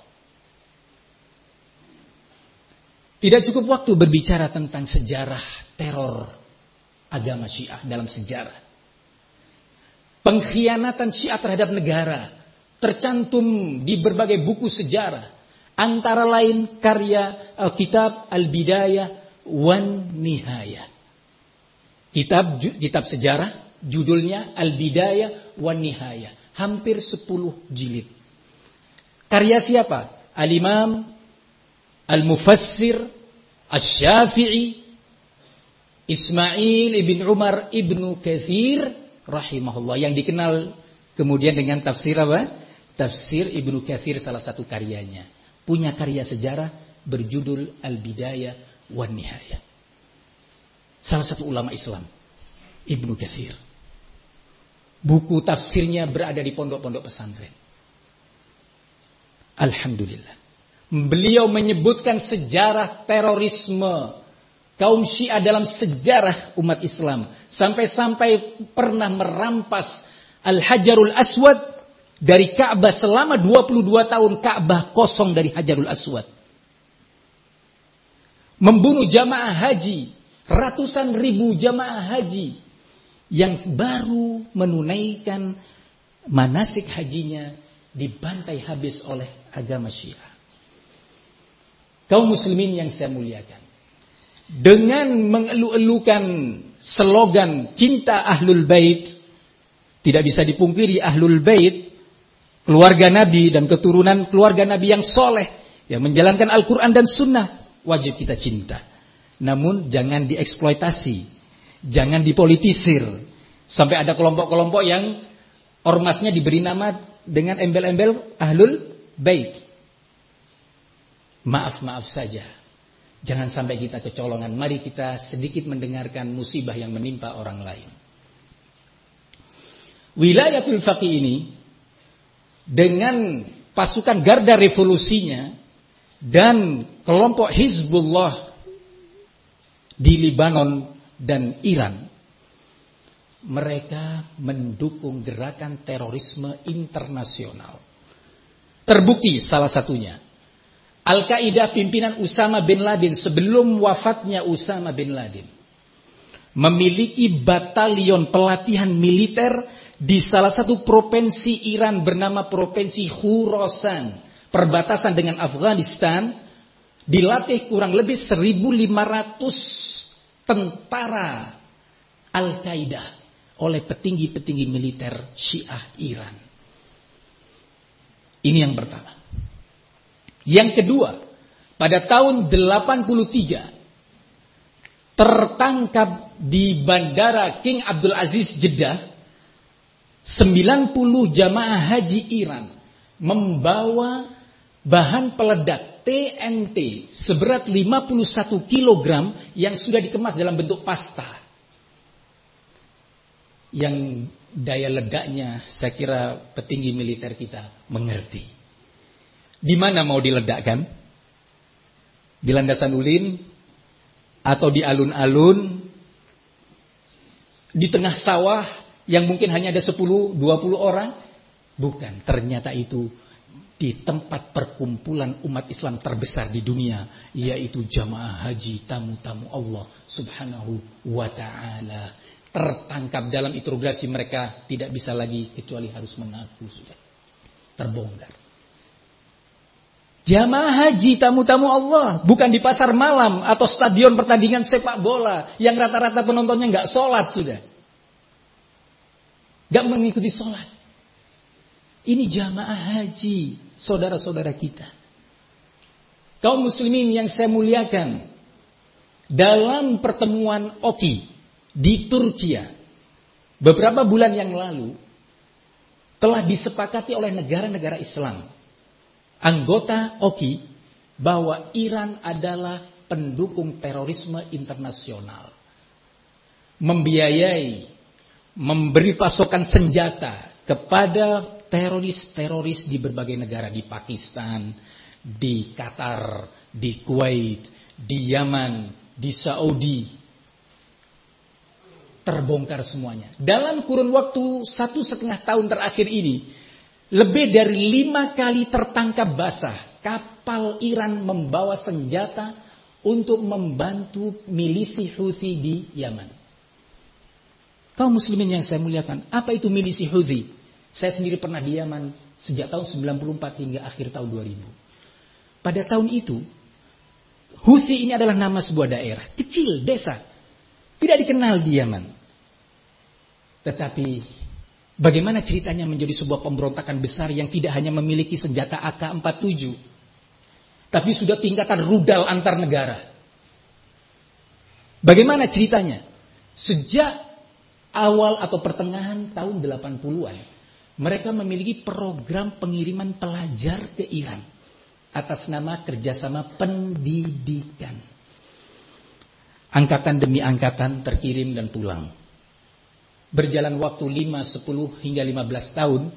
Speaker 1: Tidak cukup waktu berbicara tentang sejarah teror agama Syiah dalam sejarah. Pengkhianatan Syiah terhadap negara tercantum di berbagai buku sejarah. Antara lain karya kitab Al-Bidayah wan Nihayah. kitab sejarah, judulnya Al-Bidayah wan Nihayah, hampir 10 jilid. Karya siapa? Al-Imam Al-Mufassir Asy-Syafi'i Ismail ibn Umar ibnu Katsir rahimahullah, yang dikenal kemudian dengan tafsir apa? Tafsir Ibnu Katsir, salah satu karyanya. Punya karya sejarah berjudul Al-Bidayah wan Nihayah. Salah satu ulama Islam, Ibnu Katsir. Buku tafsirnya berada di pondok-pondok pesantren. Alhamdulillah. Beliau menyebutkan sejarah terorisme kaum Syiah dalam sejarah umat Islam. Sampai-sampai pernah merampas Al-Hajarul Aswad dari Ka'bah selama 22 tahun. Ka'bah kosong dari Hajarul Aswad. Membunuh jamaah haji, ratusan ribu jamaah haji yang baru menunaikan manasik hajinya dibantai habis oleh agama Syiah. Kaum muslimin yang saya muliakan, dengan mengeluh-elukan slogan cinta Ahlul Bait, tidak bisa dipungkiri Ahlul Bait, keluarga Nabi dan keturunan keluarga Nabi yang soleh, yang menjalankan Al-Quran dan Sunnah, wajib kita cinta. Namun jangan dieksploitasi, jangan dipolitisir, sampai ada kelompok-kelompok yang ormasnya diberi nama dengan embel-embel Ahlul Bait. Maaf saja, jangan sampai kita kecolongan. Mari kita sedikit mendengarkan musibah yang menimpa orang lain. Wilayatul Faqih ini dengan pasukan garda revolusinya dan kelompok Hizbullah di Libanon dan Iran, mereka mendukung gerakan terorisme internasional. Terbukti salah satunya Al-Qaeda pimpinan Usama bin Laden, sebelum wafatnya Usama bin Laden, memiliki batalion pelatihan militer di salah satu provinsi Iran bernama provinsi Khurasan, perbatasan dengan Afghanistan. Dilatih kurang lebih 1.500 tentara Al-Qaeda oleh petinggi-petinggi militer Syiah Iran. Ini yang pertama. Yang kedua, pada tahun 83 tertangkap di bandara King Abdul Aziz Jeddah 90 jamaah haji Iran membawa bahan peledak TNT seberat 51 kg yang sudah dikemas dalam bentuk pasta. Yang daya ledaknya saya kira petinggi militer kita mengerti. Di mana mau diledakkan? Di landasan ulin? Atau di alun-alun? Di tengah sawah yang mungkin hanya ada 10-20 orang? Bukan, ternyata itu di tempat perkumpulan umat Islam terbesar di dunia, yaitu jamaah haji, tamu-tamu Allah Subhanahu wa ta'ala. Tertangkap dalam interogasi, mereka tidak bisa lagi kecuali harus mengaku sudah terbongkar. Jamaah haji, tamu-tamu Allah, bukan di pasar malam atau stadion pertandingan sepak bola yang rata-rata penontonnya nggak sholat sudah, nggak mengikuti sholat. Ini jamaah haji, saudara-saudara kita. Kaum muslimin yang saya muliakan, dalam pertemuan OKI di Turki beberapa bulan yang lalu telah disepakati oleh negara-negara Islam, anggota OKI, bahwa Iran adalah pendukung terorisme internasional, membiayai, memberi pasokan senjata kepada teroris-teroris di berbagai negara, di Pakistan, di Qatar, di Kuwait, di Yaman, di Saudi. Terbongkar semuanya. Dalam kurun waktu 1,5 tahun terakhir ini, lebih dari 5 kali tertangkap basah kapal Iran membawa senjata untuk membantu milisi Houthi di Yaman. Kaum muslimin yang saya muliakan, apa itu milisi Houthi? Saya sendiri pernah di Yaman sejak tahun 94 hingga akhir tahun 2000. Pada tahun itu, Houthi ini adalah nama sebuah daerah kecil, desa. Tidak dikenal di Yaman. Tetapi bagaimana ceritanya menjadi sebuah pemberontakan besar yang tidak hanya memiliki senjata AK-47, tapi sudah tingkatan rudal antar negara. Bagaimana ceritanya? Sejak awal atau pertengahan tahun 80-an, mereka memiliki program pengiriman pelajar ke Iran atas nama kerjasama pendidikan. Angkatan demi angkatan terkirim dan pulang. Berjalan waktu 5, 10 hingga 15 tahun,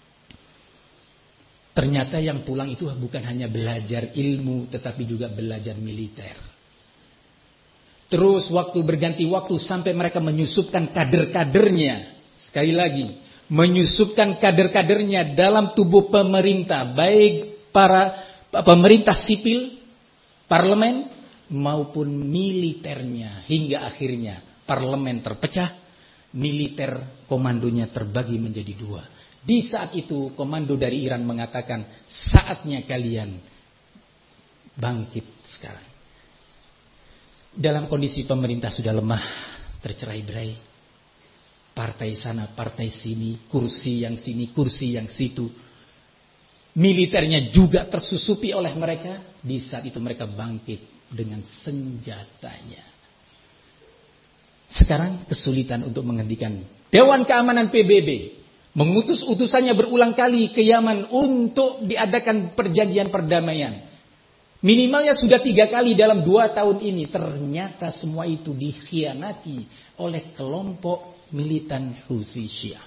Speaker 1: ternyata yang pulang itu bukan hanya belajar ilmu, tetapi juga belajar militer. Terus waktu berganti waktu sampai mereka menyusupkan kader-kadernya. Sekali lagi, menyusupkan kader-kadernya dalam tubuh pemerintah, baik para pemerintah sipil, parlemen, maupun militernya. Hingga akhirnya parlemen terpecah, militer komandonya terbagi menjadi 2. Di saat itu komando dari Iran mengatakan, saatnya kalian bangkit sekarang. Dalam kondisi pemerintah sudah lemah, tercerai-berai, partai sana, partai sini, kursi yang sini, kursi yang situ. Militernya juga tersusupi oleh mereka. Di saat itu mereka bangkit dengan senjatanya. Sekarang kesulitan untuk menghentikan. Dewan Keamanan PBB mengutus utusannya berulang kali ke Yaman untuk diadakan perjanjian perdamaian. Minimalnya sudah 3 kali dalam 2 tahun ini. Ternyata semua itu dikhianati oleh kelompok militan Houthi Syiah.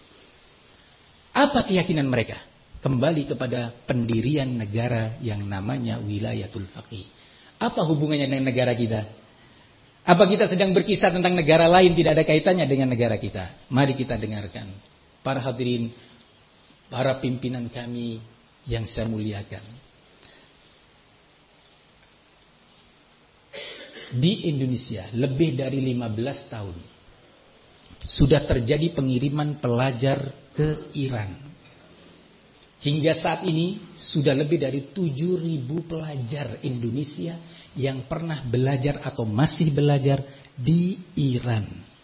Speaker 1: Apa keyakinan mereka? Kembali kepada pendirian negara yang namanya Wilayatul Faqih. Apa hubungannya dengan negara kita? Apa kita sedang berkisah tentang negara lain tidak ada kaitannya dengan negara kita? Mari kita dengarkan. Para hadirin, para pimpinan kami yang saya muliakan. Di Indonesia lebih dari 15 tahun sudah terjadi pengiriman pelajar ke Iran. Hingga saat ini sudah lebih dari 7.000 pelajar Indonesia yang pernah belajar atau masih belajar di Iran.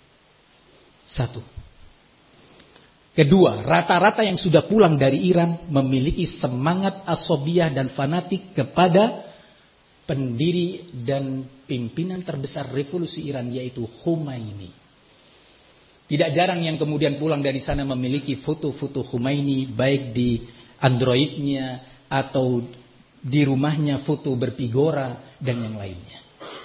Speaker 1: 1. Kedua, rata-rata yang sudah pulang dari Iran memiliki semangat asobiyah dan fanatik kepada pendiri dan pimpinan terbesar revolusi Iran, yaitu Khomeini. Tidak jarang yang kemudian pulang dari sana memiliki foto-foto Khomeini, baik di Androidnya atau di rumahnya foto berpigora dan yang lainnya.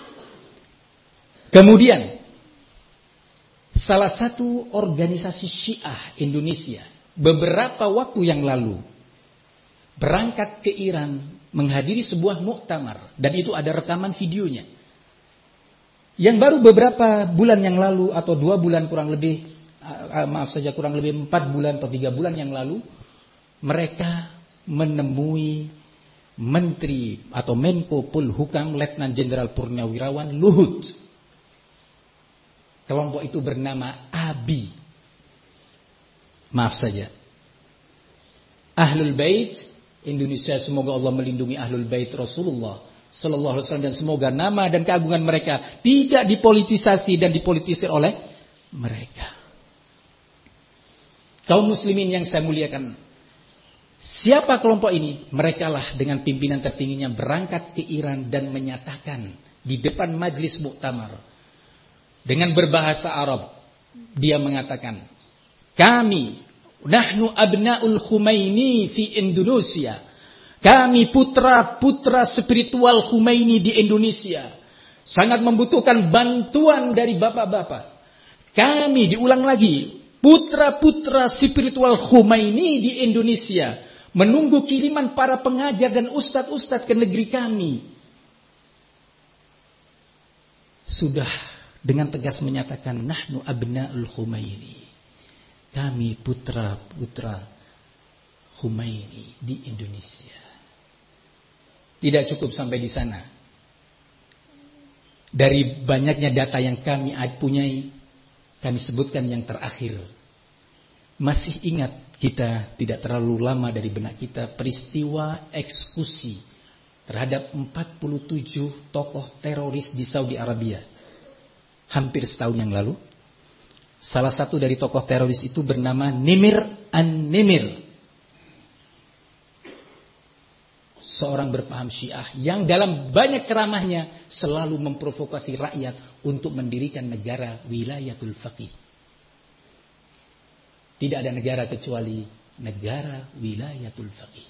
Speaker 1: Kemudian salah satu organisasi Syiah Indonesia beberapa waktu yang lalu berangkat ke Iran menghadiri sebuah muktamar, dan itu ada rekaman videonya. Yang baru beberapa bulan yang lalu atau 2 bulan kurang lebih, kurang lebih 4 bulan atau 3 bulan yang lalu, mereka menemui Menteri atau Menko Polhukam Letnan Jenderal Purnawirawan Luhut. Kelompok itu bernama ABI. Maaf saja. Ahlul Bait Indonesia, semoga Allah melindungi Ahlul Bait Rasulullah sallallahu alaihi wasallam, dan semoga nama dan keagungan mereka tidak dipolitisasi dan dipolitisir oleh mereka. Kaum muslimin yang saya muliakan, siapa kelompok ini? Mereka lah dengan pimpinan tertingginya berangkat ke Iran dan menyatakan di depan majlis muktamar dengan berbahasa Arab. Dia mengatakan, kami nahnu abna'ul Khomeini fi Indonesia. Kami putra-putra spiritual Khomeini di Indonesia sangat membutuhkan bantuan dari bapak-bapak. Kami, diulang lagi, putra-putra spiritual Khomeini di Indonesia menunggu kiriman para pengajar dan ustadz-ustadz ke negeri kami. Sudah dengan tegas menyatakan, nahnu abna'ul Khomeini. Kami putra-putra Khomeini di Indonesia. Tidak cukup sampai di sana. Dari banyaknya data yang kami punyai, kami sebutkan yang terakhir. Masih ingat kita, tidak terlalu lama dari benak kita, peristiwa eksekusi terhadap 47 tokoh teroris di Saudi Arabia. hampir setahun yang lalu. Salah satu dari tokoh teroris itu bernama Nimir An-Nimir. Seorang berpaham Syiah yang dalam banyak ceramahnya selalu memprovokasi rakyat untuk mendirikan negara wilayatul faqih. Tidak ada negara kecuali negara wilayatul faqih.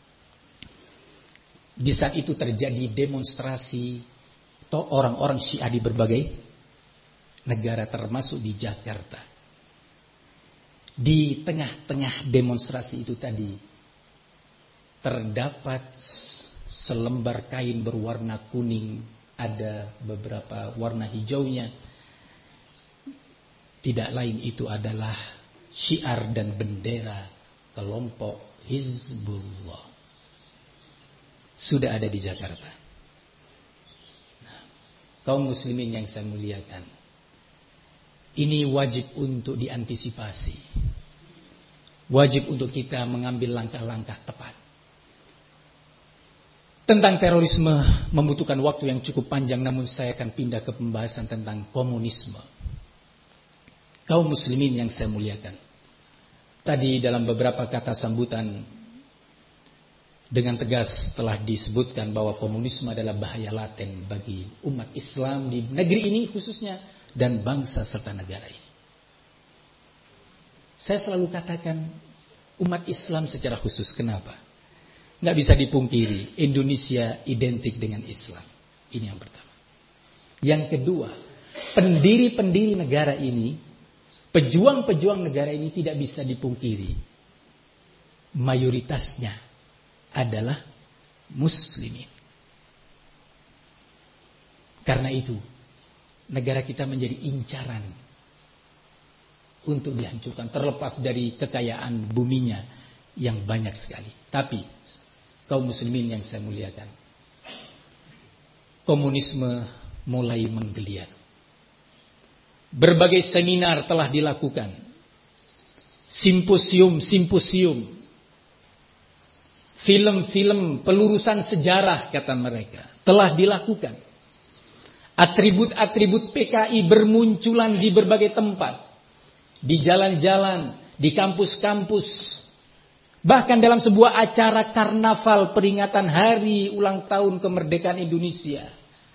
Speaker 1: Di saat itu terjadi demonstrasi orang-orang Syiah di berbagai negara termasuk di Jakarta. Di tengah-tengah demonstrasi itu tadi terdapat selembar kain berwarna kuning, ada beberapa warna hijaunya. Tidak lain itu adalah syiar dan bendera kelompok Hizbullah. Sudah ada di Jakarta. Nah, kaum muslimin yang saya muliakan, ini wajib untuk diantisipasi. Wajib untuk kita mengambil langkah-langkah tepat. Tentang terorisme membutuhkan waktu yang cukup panjang, namun saya akan pindah ke pembahasan tentang komunisme. Kaum muslimin yang saya muliakan, tadi dalam beberapa kata sambutan dengan tegas telah disebutkan bahwa komunisme adalah bahaya laten bagi umat Islam di negeri ini khususnya dan bangsa serta negara ini. Saya selalu katakan umat Islam secara khusus. Kenapa? Nggak bisa dipungkiri Indonesia identik dengan Islam. Ini yang pertama. Yang kedua, pendiri-pendiri negara ini, pejuang-pejuang negara ini tidak bisa dipungkiri mayoritasnya adalah muslimin. Karena itu negara kita menjadi incaran untuk dihancurkan, terlepas dari kekayaan buminya yang banyak sekali. Tapi kaum muslimin yang saya muliakan, komunisme mulai menggeliat. Berbagai seminar telah dilakukan, simposium, film-film pelurusan sejarah kata mereka telah dilakukan. Atribut-atribut PKI bermunculan di berbagai tempat, di jalan-jalan, di kampus-kampus, bahkan dalam sebuah acara karnaval peringatan hari ulang tahun kemerdekaan Indonesia.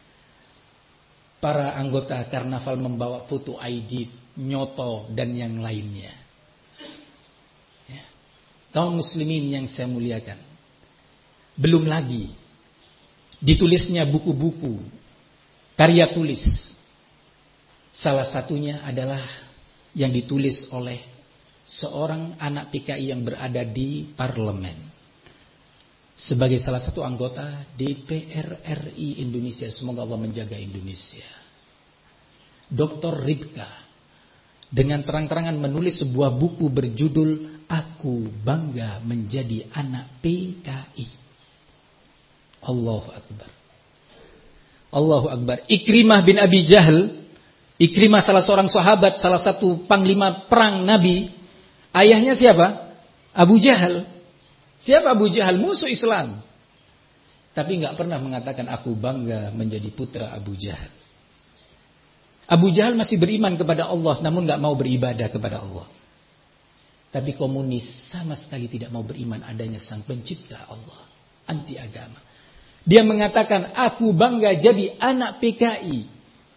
Speaker 1: Para anggota karnaval membawa foto ID, nyoto dan yang lainnya. Ya. Kaum muslimin yang saya muliakan, belum lagi ditulisnya buku-buku, karya tulis. Salah satunya adalah yang ditulis oleh seorang anak PKI yang berada di parlemen. Sebagai salah satu anggota DPR RI Indonesia. Semoga Allah menjaga Indonesia. Dr. Ribka dengan terang-terangan menulis sebuah buku berjudul Aku Bangga Menjadi Anak PKI. Allahu Akbar. Allahu Akbar. Ikrimah bin Abi Jahal, Ikrimah salah seorang sahabat, salah satu panglima perang Nabi. Ayahnya siapa? Abu Jahal. Siapa Abu Jahal? Musuh Islam. Tapi enggak pernah mengatakan aku bangga menjadi putra Abu Jahal. Abu Jahal masih beriman kepada Allah, namun enggak mau beribadah kepada Allah. Tapi komunis sama sekali tidak mau beriman adanya sang pencipta Allah. Anti agama. Dia mengatakan, aku bangga jadi anak PKI.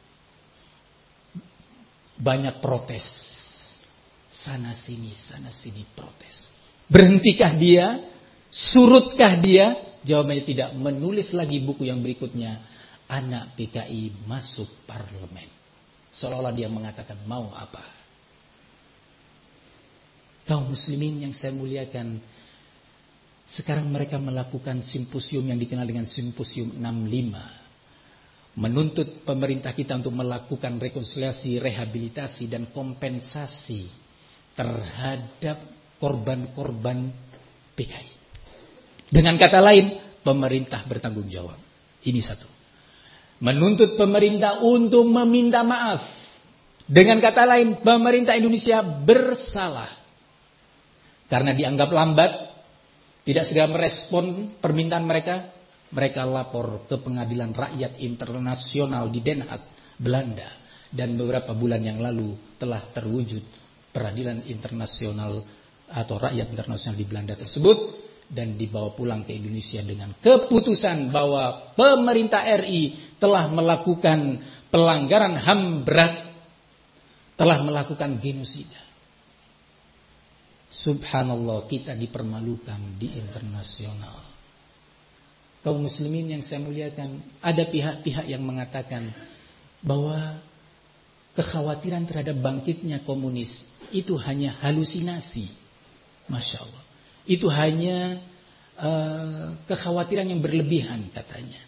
Speaker 1: Banyak protes. Sana sini protes. Berhentikah dia? Surutkah dia? Jawabannya tidak. Menulis lagi buku yang berikutnya. Anak PKI masuk parlemen. Seolah-olah dia mengatakan, mau apa? Kaum muslimin yang saya muliakan, sekarang mereka melakukan simposium yang dikenal dengan Simposium 65. Menuntut pemerintah kita untuk melakukan rekonsiliasi, rehabilitasi, dan kompensasi terhadap korban-korban PKI. Dengan kata lain, pemerintah bertanggung jawab. Ini satu. Menuntut pemerintah untuk meminta maaf. Dengan kata lain, pemerintah Indonesia bersalah. Karena dianggap lambat, tidak segera merespon permintaan mereka. Mereka lapor ke Pengadilan Rakyat Internasional di Den Haag, Belanda. Dan beberapa bulan yang lalu telah terwujud peradilan internasional atau rakyat internasional di Belanda tersebut, dan dibawa pulang ke Indonesia dengan keputusan bahwa pemerintah RI telah melakukan pelanggaran HAM berat, telah melakukan genosida. Subhanallah, kita dipermalukan di internasional. Kaum muslimin yang saya muliakan, ada pihak-pihak yang mengatakan bahwa kekhawatiran terhadap bangkitnya komunis itu hanya halusinasi. Masya Allah. Itu hanya kekhawatiran yang berlebihan katanya.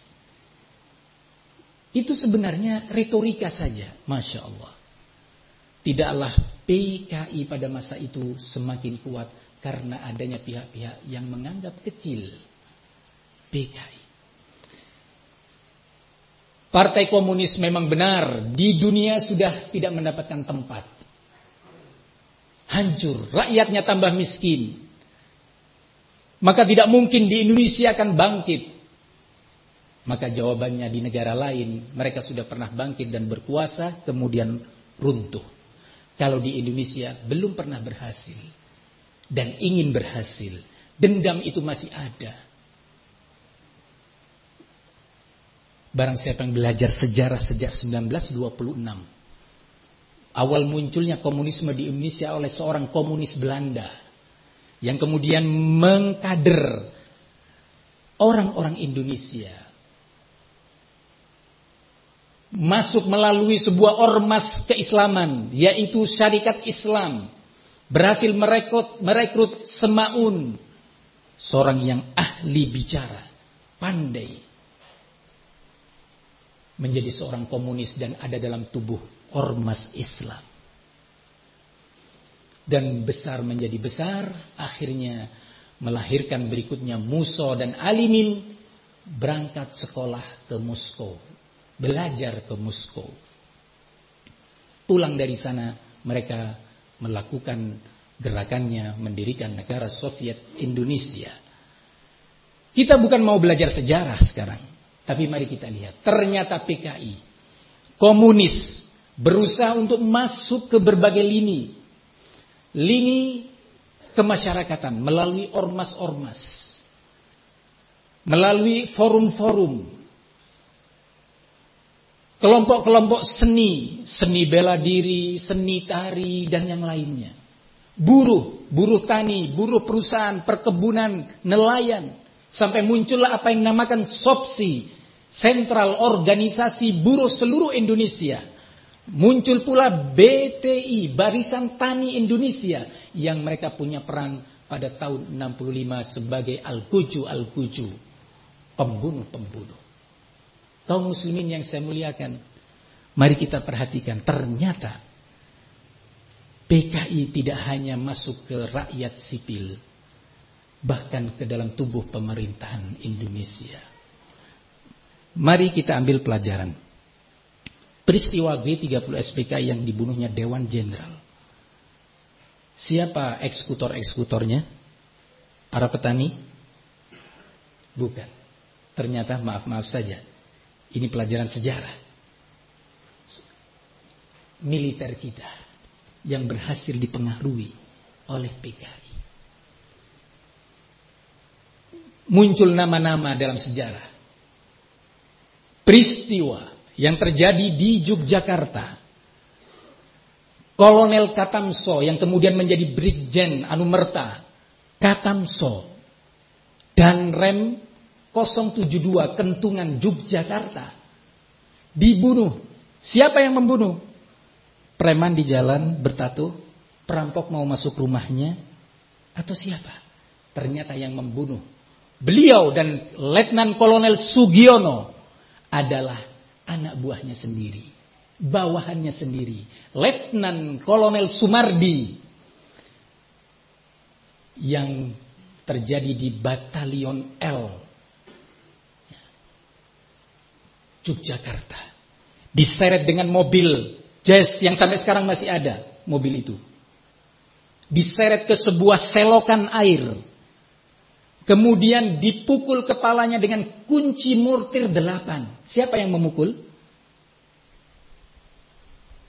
Speaker 1: Itu sebenarnya retorika saja. Masya Allah. Tidaklah PKI pada masa itu semakin kuat karena adanya pihak-pihak yang menganggap kecil PKI. Partai Komunis memang benar di dunia sudah tidak mendapatkan tempat. Hancur, rakyatnya tambah miskin. Maka tidak mungkin di Indonesia akan bangkit. Maka jawabannya di negara lain mereka sudah pernah bangkit dan berkuasa kemudian runtuh. Kalau di Indonesia belum pernah berhasil dan ingin berhasil, dendam itu masih ada. Barang siapa yang belajar sejarah sejak 1926, awal munculnya komunisme di Indonesia oleh seorang komunis Belanda yang kemudian mengkader orang-orang Indonesia, masuk melalui sebuah ormas keislaman, yaitu Syarikat Islam, berhasil merekrut Semaun, seorang yang ahli bicara, pandai, menjadi seorang komunis dan ada dalam tubuh ormas Islam. Dan besar menjadi besar, akhirnya melahirkan berikutnya Muso dan Alimin, berangkat sekolah ke Moskow, belajar ke Moskow. Pulang dari sana mereka melakukan gerakannya mendirikan negara Soviet Indonesia. Kita bukan mau belajar sejarah sekarang, tapi mari kita lihat, ternyata PKI, komunis, berusaha untuk masuk ke berbagai lini kemasyarakatan melalui ormas-ormas, melalui forum-forum, kelompok-kelompok seni bela diri, seni tari dan yang lainnya. Buruh tani, buruh perusahaan, perkebunan, nelayan, sampai muncullah apa yang dinamakan SOPSI, Sentral Organisasi Buruh Seluruh Indonesia. Muncul pula BTI, Barisan Tani Indonesia, yang mereka punya peran pada tahun 65 sebagai al-Guju, pembunuh-pembunuh. Kaum muslimin yang saya muliakan, mari kita perhatikan, ternyata PKI tidak hanya masuk ke rakyat sipil, bahkan ke dalam tubuh pemerintahan Indonesia. Mari kita ambil pelajaran. Peristiwa G30 SPK yang dibunuhnya Dewan Jenderal. Siapa eksekutor-eksekutornya? Para petani? Bukan. Ternyata maaf saja, ini pelajaran sejarah. Militer kita yang berhasil dipengaruhi oleh PKI. Muncul nama-nama dalam sejarah. Peristiwa yang terjadi di Yogyakarta. Kolonel Katamso yang kemudian menjadi Brigjen Anumerta Katamso dan Rem 072 Kentungan Yogyakarta dibunuh. Siapa yang membunuh? Preman di jalan bertato, perampok mau masuk rumahnya, atau siapa? Ternyata yang membunuh beliau dan Letnan Kolonel Sugiono adalah anak buahnya sendiri, bawahannya sendiri, Letnan Kolonel Sumardi, yang terjadi di Batalion L Yogyakarta. Diseret dengan mobil Jazz yang sampai sekarang masih ada mobil itu. Diseret ke sebuah selokan air. Kemudian dipukul kepalanya dengan kunci mortir 8. Siapa yang memukul?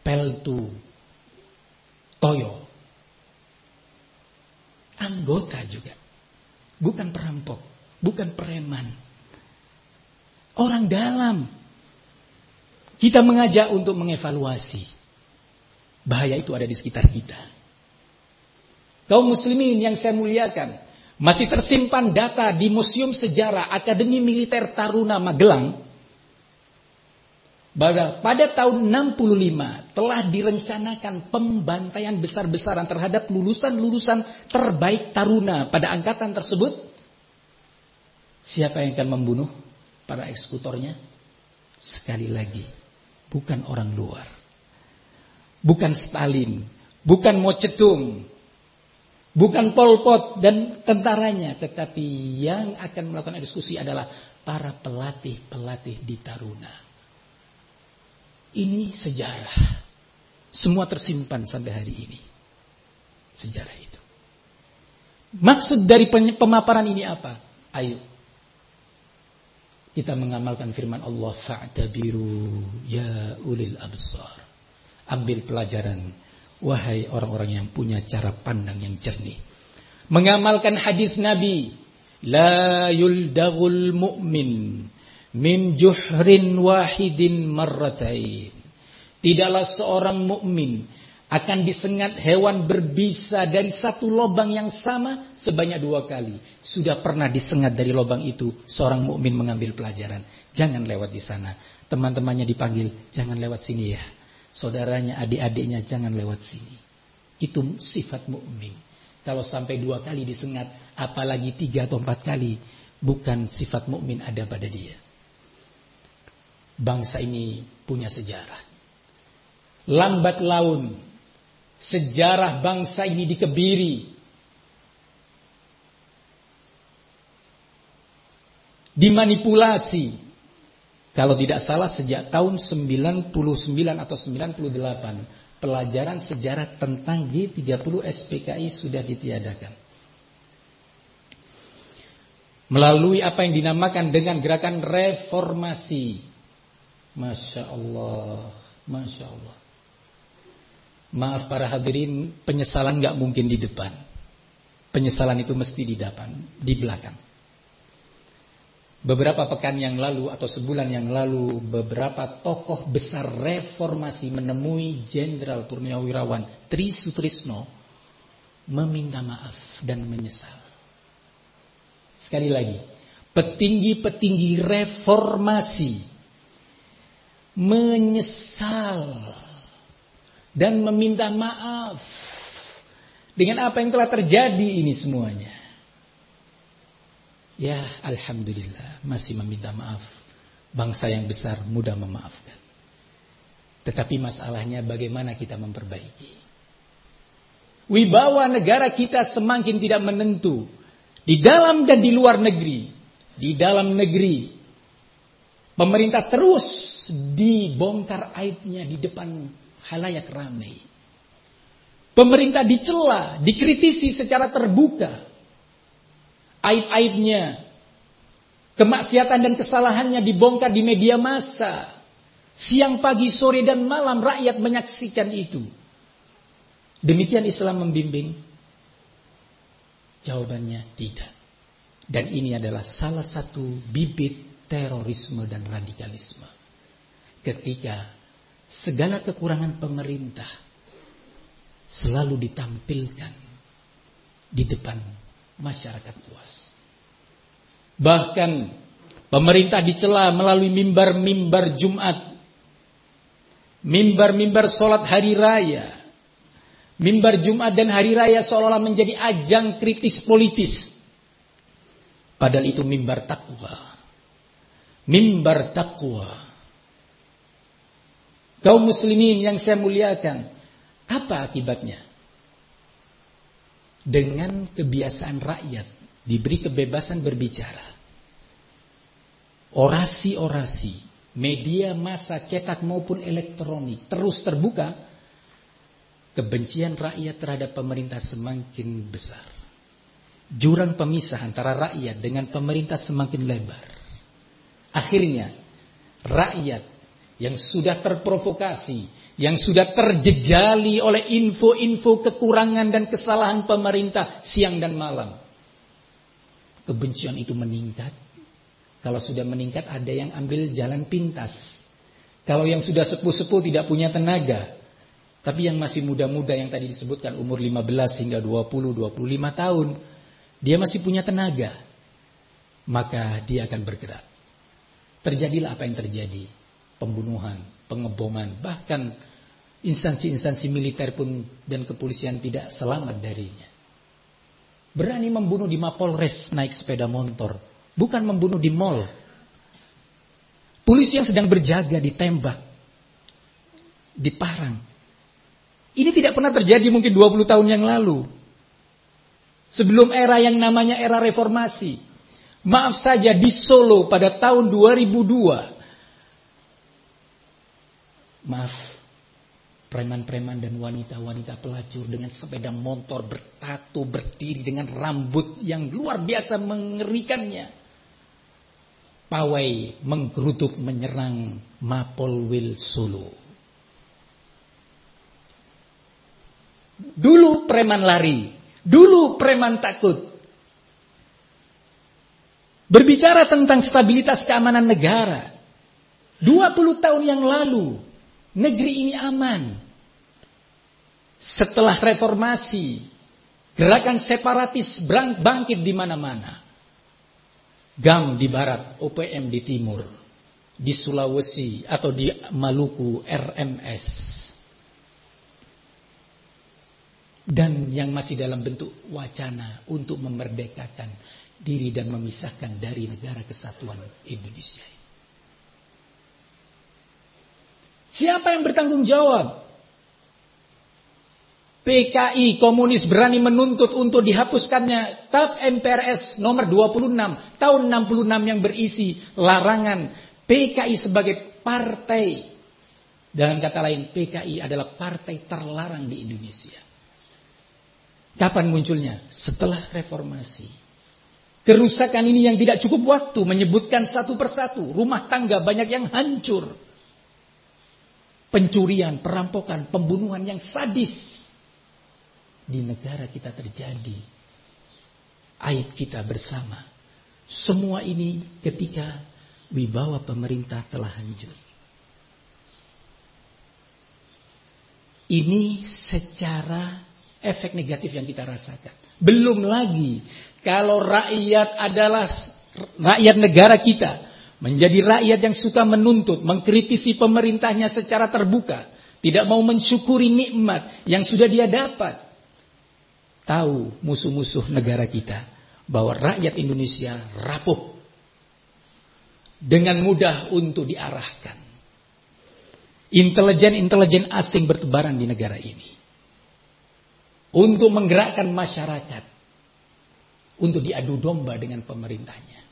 Speaker 1: Peltu, Toyo. Anggota juga. Bukan perampok, bukan preman. Orang dalam. Kita mengajak untuk mengevaluasi. Bahaya itu ada di sekitar kita. Kaum muslimin yang saya muliakan, masih tersimpan data di Museum Sejarah Akademi Militer Taruna Magelang. Pada tahun 65 telah direncanakan pembantaian besar-besaran terhadap lulusan-lulusan terbaik taruna pada angkatan tersebut. Siapa yang akan membunuh para eksekutornya? Sekali lagi, bukan orang luar. Bukan Stalin, bukan Mao Zedong, bukan Pol Pot dan tentaranya, tetapi yang akan melakukan eksekusi adalah para pelatih-pelatih di taruna. Ini sejarah. Semua tersimpan sampai hari ini. Sejarah itu. Maksud dari pemaparan ini apa? Ayo. Kita mengamalkan firman Allah. Fa'tabiru ya ulil absar. Ambil pelajaran. Wahai orang-orang yang punya cara pandang yang jernih. Mengamalkan hadis Nabi. La yuldagul mu'min min juhrin wahidin marratain. Tidaklah seorang mukmin akan disengat hewan berbisa dari satu lubang yang sama sebanyak 2 kali. Sudah pernah disengat dari lubang itu, seorang mukmin mengambil pelajaran. Jangan lewat di sana. Teman-temannya dipanggil, jangan lewat sini ya. Saudaranya, adik-adiknya, jangan lewat sini. Itu sifat mukmin. Kalau sampai 2 kali disengat, apalagi 3 atau 4 kali, bukan sifat mukmin ada pada dia. Bangsa ini punya sejarah. Lambat laun sejarah bangsa ini dikebiri. Dimanipulasi. Kalau tidak salah sejak tahun 99 atau 98, pelajaran sejarah tentang G30 SPKI sudah ditiadakan. Melalui apa yang dinamakan dengan gerakan reformasi. Masya Allah, Masya Allah. Maaf para hadirin, penyesalan gak mungkin di depan. Penyesalan itu mesti di depan, di belakang. Beberapa pekan yang lalu atau sebulan yang lalu, beberapa tokoh besar reformasi menemui Jenderal Purnawirawan Tri Sutrisno meminta maaf dan menyesal. Sekali lagi, petinggi-petinggi reformasi menyesal dan meminta maaf dengan apa yang telah terjadi ini semuanya. Ya, alhamdulillah masih meminta maaf. Bangsa yang besar mudah memaafkan. Tetapi masalahnya bagaimana kita memperbaiki. Wibawa negara kita semakin tidak menentu di dalam dan di luar negeri. Di dalam negeri pemerintah terus dibongkar aibnya di depan halayak ramai. Pemerintah dicela, dikritisi secara terbuka. Aib-aibnya, kemaksiatan dan kesalahannya dibongkar di media massa. Siang, pagi, sore dan malam rakyat menyaksikan itu. Demikian Islam membimbing? Jawabannya tidak. Dan ini adalah salah satu bibit terorisme dan radikalisme. Ketika segala kekurangan pemerintah selalu ditampilkan di depan masyarakat luas. Bahkan pemerintah dicela melalui mimbar-mimbar Jumat, mimbar-mimbar sholat hari raya. Mimbar Jumat dan hari raya seolah-olah menjadi ajang kritis politis. Padahal itu mimbar takwa. Mimbar takwa. Kaum muslimin yang saya muliakan, apa akibatnya? Dengan kebiasaan rakyat diberi kebebasan berbicara. Orasi-orasi, media massa cetak maupun elektronik terus terbuka. Kebencian rakyat terhadap pemerintah semakin besar. Jurang pemisah antara rakyat dengan pemerintah semakin lebar. Akhirnya rakyat yang sudah terprovokasi, yang sudah terjejali oleh info-info kekurangan dan kesalahan pemerintah siang dan malam. Kebencian itu meningkat. Kalau sudah meningkat ada yang ambil jalan pintas. Kalau yang sudah sepuh-sepuh tidak punya tenaga. Tapi yang masih muda-muda yang tadi disebutkan umur 15 hingga 20-25 tahun. Dia masih punya tenaga. Maka dia akan bergerak. Terjadilah apa yang terjadi. Pembunuhan, pengeboman. Bahkan instansi-instansi militer pun dan kepolisian tidak selamat darinya. Berani membunuh di Mapolres naik sepeda motor. Bukan membunuh di mall. Polisi yang sedang berjaga ditembak. Diparang. Ini tidak pernah terjadi mungkin 20 tahun yang lalu. Sebelum era yang namanya era reformasi. Maaf saja di Solo pada tahun 2002. Maaf. Preman-preman dan wanita-wanita pelacur dengan sepeda motor bertato berdiri dengan rambut yang luar biasa mengerikannya. Pawai menggeruduk menyerang Mapolwil Solo. Dulu preman lari, dulu preman takut. Berbicara tentang stabilitas keamanan negara. 20 tahun yang lalu, negeri ini aman. Setelah reformasi, gerakan separatis bangkit di mana-mana. GAM di barat, OPM di timur, di Sulawesi atau di Maluku, RMS. Dan yang masih dalam bentuk wacana untuk memerdekakan diri dan memisahkan dari negara kesatuan Indonesia. Siapa yang bertanggung jawab? PKI komunis berani menuntut untuk dihapuskannya TAP MPRS nomor 26 tahun 66 yang berisi larangan PKI sebagai partai. Dengan kata lain, PKI adalah partai terlarang di Indonesia. Kapan munculnya? Setelah reformasi. Kerusakan ini yang tidak cukup waktu menyebutkan satu persatu. Rumah tangga banyak yang hancur. Pencurian, perampokan, pembunuhan yang sadis. Di negara kita terjadi. Aib kita bersama. Semua ini ketika wibawa pemerintah telah hancur. Ini secara efek negatif yang kita rasakan. Belum lagi kalau rakyat adalah rakyat negara kita. Menjadi rakyat yang suka menuntut, mengkritisi pemerintahnya secara terbuka. Tidak mau mensyukuri nikmat yang sudah dia dapat. Tahu musuh-musuh negara kita bahwa rakyat Indonesia rapuh dengan mudah untuk diarahkan. Intelijen-intelijen asing bertebaran di negara ini untuk menggerakkan masyarakat untuk diadu domba dengan pemerintahnya.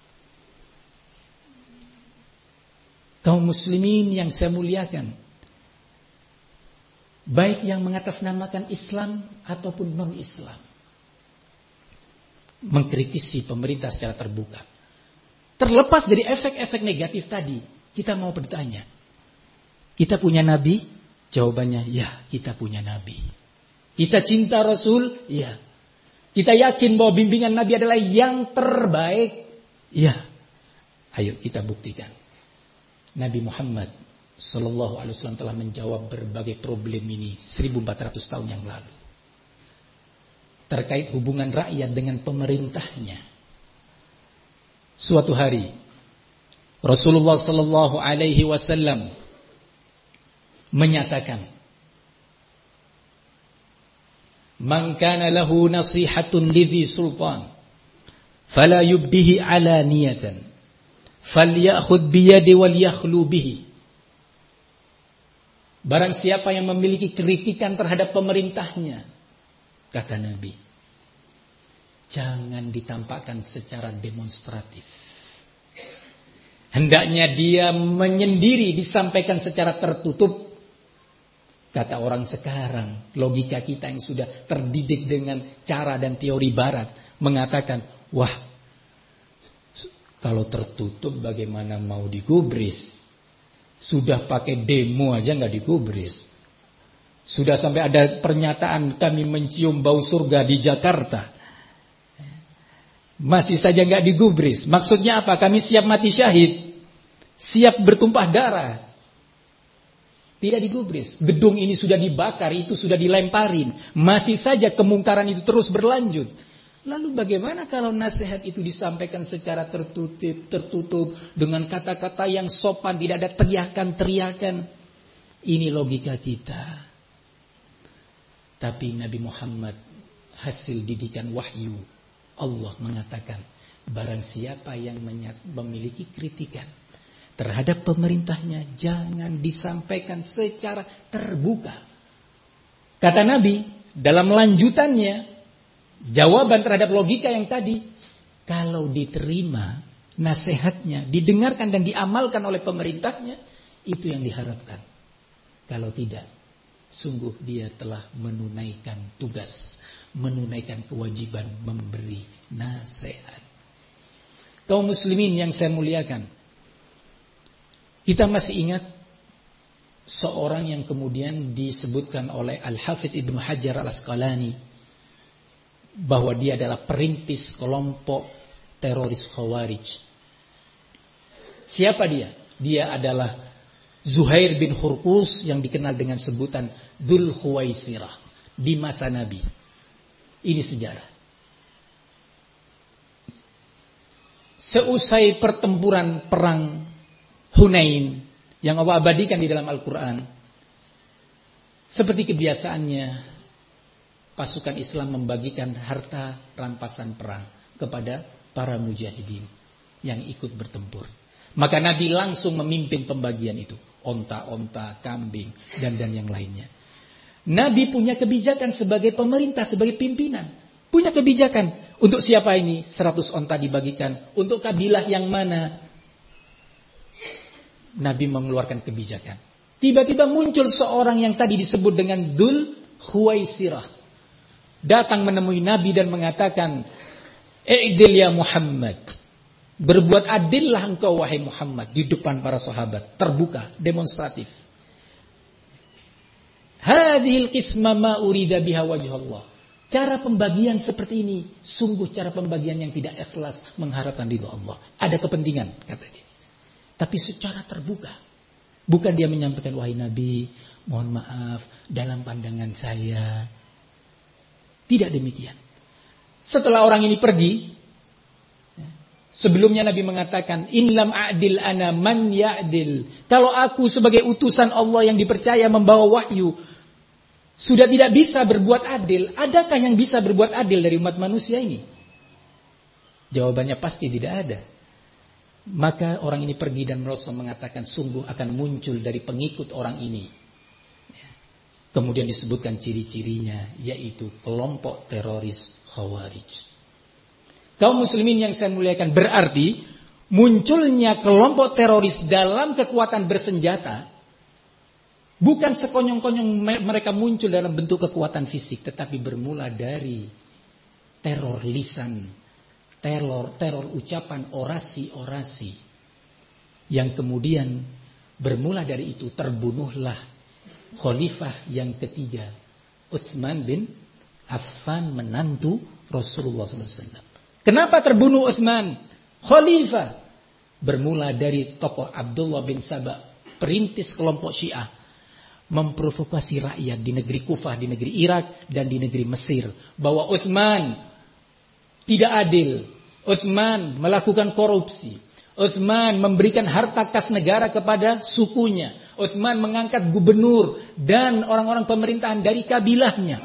Speaker 1: Kaum muslimin yang saya muliakan, baik yang mengatasnamakan Islam ataupun non-Islam, mengkritisi pemerintah secara terbuka. Terlepas dari efek-efek negatif tadi, kita mau bertanya, kita punya Nabi? Jawabannya, ya, kita punya Nabi. Kita cinta Rasul? Ya. Kita yakin bahwa bimbingan Nabi adalah yang terbaik? Ya. Ayo kita buktikan. Nabi Muhammad Sallallahu Alaihi Wasallam telah menjawab berbagai problem ini 1400 tahun yang lalu. Terkait hubungan rakyat dengan pemerintahnya. Suatu hari Rasulullah Sallallahu Alaihi Wasallam menyatakan, "Man kana lahu nasihatun lidhi sultan, fala yubdihi alaniyatan, falyakhudh biyadi wal yakhlu bihi." Barang siapa yang memiliki kritikan terhadap pemerintahnya, kata Nabi, jangan ditampakkan secara demonstratif. Hendaknya dia menyendiri, disampaikan secara tertutup. Kata orang sekarang, logika kita yang sudah terdidik dengan cara dan teori barat, mengatakan, wah, kalau tertutup bagaimana mau digubris? Sudah pakai demo aja nggak digubris. Sudah sampai ada pernyataan kami mencium bau surga di Jakarta. Masih saja nggak digubris. Maksudnya apa? Kami siap mati syahid, siap bertumpah darah. Tidak digubris. Gedung ini sudah dibakar, itu sudah dilemparin. Masih saja kemungkaran itu terus berlanjut. Lalu bagaimana kalau nasihat itu disampaikan secara tertutup dengan kata-kata yang sopan, tidak ada teriakan-teriakan. Ini logika kita. Tapi Nabi Muhammad hasil didikan wahyu. Allah mengatakan, barang siapa yang memiliki kritikan terhadap pemerintahnya, jangan disampaikan secara terbuka. Kata Nabi dalam lanjutannya, jawaban terhadap logika yang tadi, kalau diterima nasihatnya, didengarkan dan diamalkan oleh pemerintahnya, itu yang diharapkan. Kalau tidak, sungguh dia telah menunaikan tugas, menunaikan kewajiban memberi nasihat. Kaum muslimin yang saya muliakan, kita masih ingat seorang yang kemudian disebutkan oleh Al-Hafidh Ibnu Hajar Al-Asqalani bahwa dia adalah perintis kelompok teroris Khawarij. Siapa dia? Dia adalah Zuhair bin Hurqus yang dikenal dengan sebutan Dzul Khuwaisirah di masa Nabi. Ini sejarah. Seusai pertempuran perang Hunain yang Allah abadikan di dalam Al-Quran, seperti kebiasaannya, pasukan Islam membagikan harta rampasan perang kepada para mujahidin yang ikut bertempur. Maka Nabi langsung memimpin pembagian itu. Onta-onta, kambing, dan yang lainnya. Nabi punya kebijakan sebagai pemerintah, sebagai pimpinan. Punya kebijakan. Untuk siapa ini 100 onta dibagikan? Untuk kabilah yang mana? Nabi mengeluarkan kebijakan. Tiba-tiba muncul seorang yang tadi disebut dengan Dzul Khuwaisirah. Datang menemui Nabi dan mengatakan, "I'dil ya Muhammad." Berbuat adillah engkau wahai Muhammad. Di depan para sahabat. Terbuka, demonstratif. Hadhil qisma ma urida biha wajhallah. Cara pembagian seperti ini, sungguh cara pembagian yang tidak ikhlas, mengharapkan ridha Allah. Ada kepentingan, kata dia. Tapi secara terbuka. Bukan dia menyampaikan, wahai Nabi, mohon maaf, dalam pandangan saya. Tidak demikian. Setelah orang ini pergi, sebelumnya Nabi mengatakan, in lam a'dil ana man ya'dil. Kalau aku sebagai utusan Allah yang dipercaya membawa wahyu, sudah tidak bisa berbuat adil, adakah yang bisa berbuat adil dari umat manusia ini? Jawabannya pasti tidak ada. Maka orang ini pergi dan Rasul mengatakan, sungguh akan muncul dari pengikut orang ini. Kemudian disebutkan ciri-cirinya, yaitu kelompok teroris Khawarij. Kaum muslimin yang saya muliakan, berarti munculnya kelompok teroris dalam kekuatan bersenjata bukan sekonyong-konyong mereka muncul dalam bentuk kekuatan fisik, tetapi bermula dari teror lisan, teror ucapan, orasi-orasi, yang kemudian bermula dari itu terbunuhlah khalifah yang ketiga, Utsman bin Affan, menantu Rasulullah SAW. Kenapa terbunuh Utsman? Khalifah. Bermula dari tokoh Abdullah bin Saba, perintis kelompok Syiah, memprovokasi rakyat di negeri Kufah, di negeri Irak, dan di negeri Mesir, bahwa Utsman tidak adil. Utsman melakukan korupsi. Utsman memberikan harta kas negara kepada sukunya. Utsman mengangkat gubernur dan orang-orang pemerintahan dari kabilahnya.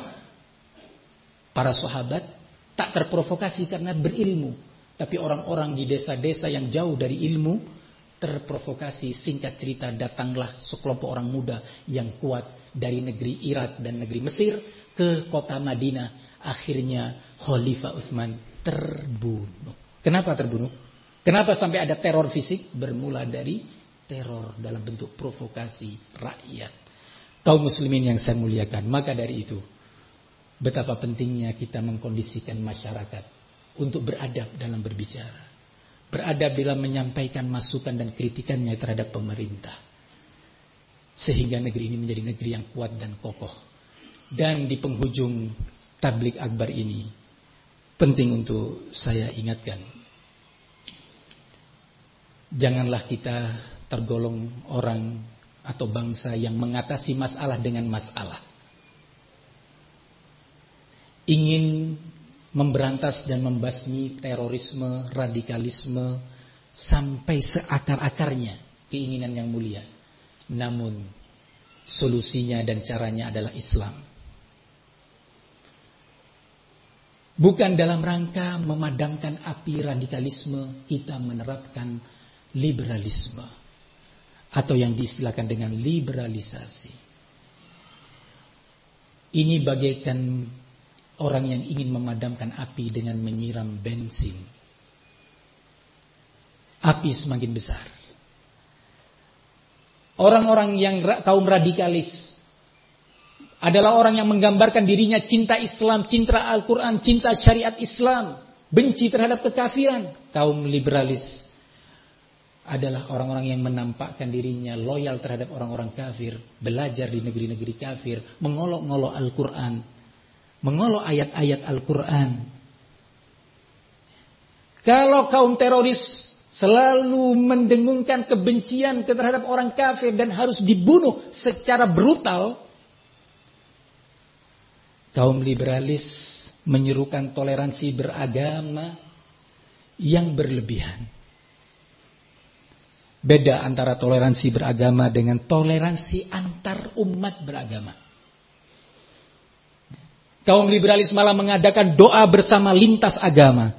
Speaker 1: Para sahabat tak terprovokasi karena berilmu. Tapi orang-orang di desa-desa yang jauh dari ilmu terprovokasi. Singkat cerita, datanglah sekelompok orang muda yang kuat dari negeri Irak dan negeri Mesir ke kota Madinah. Akhirnya Khalifah Utsman terbunuh. Kenapa terbunuh? Kenapa sampai ada teror fisik? Bermula dari teror dalam bentuk provokasi rakyat. Kaum muslimin yang saya muliakan, maka dari itu, betapa pentingnya kita mengkondisikan masyarakat untuk beradab dalam berbicara. Beradab dalam menyampaikan masukan dan kritikannya terhadap pemerintah. sehingga negeri ini menjadi negeri yang kuat dan kokoh. Dan di penghujung tablik akbar ini penting untuk saya ingatkan, janganlah kita tergolong orang atau bangsa yang mengatasi masalah dengan masalah. Ingin memberantas dan membasmi terorisme, radikalisme sampai seakar-akarnya, keinginan yang mulia. Namun solusinya dan caranya adalah Islam. Bukan dalam rangka memadamkan api radikalisme kita menerapkan liberalisme atau yang diistilahkan dengan liberalisasi. Ini bagaikan orang yang ingin memadamkan api dengan menyiram bensin. Api semakin besar. Orang-orang yang kaum radikalis adalah orang yang menggambarkan dirinya cinta Islam, cinta Al-Quran, cinta syariat Islam, benci terhadap kekafiran. Kaum liberalis adalah orang-orang yang menampakkan dirinya loyal terhadap orang-orang kafir, belajar di negeri-negeri kafir, mengolok-ngolok Al-Quran, mengolok ayat-ayat Al-Quran. Kalau kaum teroris selalu mendengungkan kebencian terhadap orang kafir dan harus dibunuh secara brutal, kaum liberalis menyerukan toleransi beragama yang berlebihan. Beda antara toleransi beragama dengan toleransi antar umat beragama. Kaum liberalis malah mengadakan doa bersama lintas agama.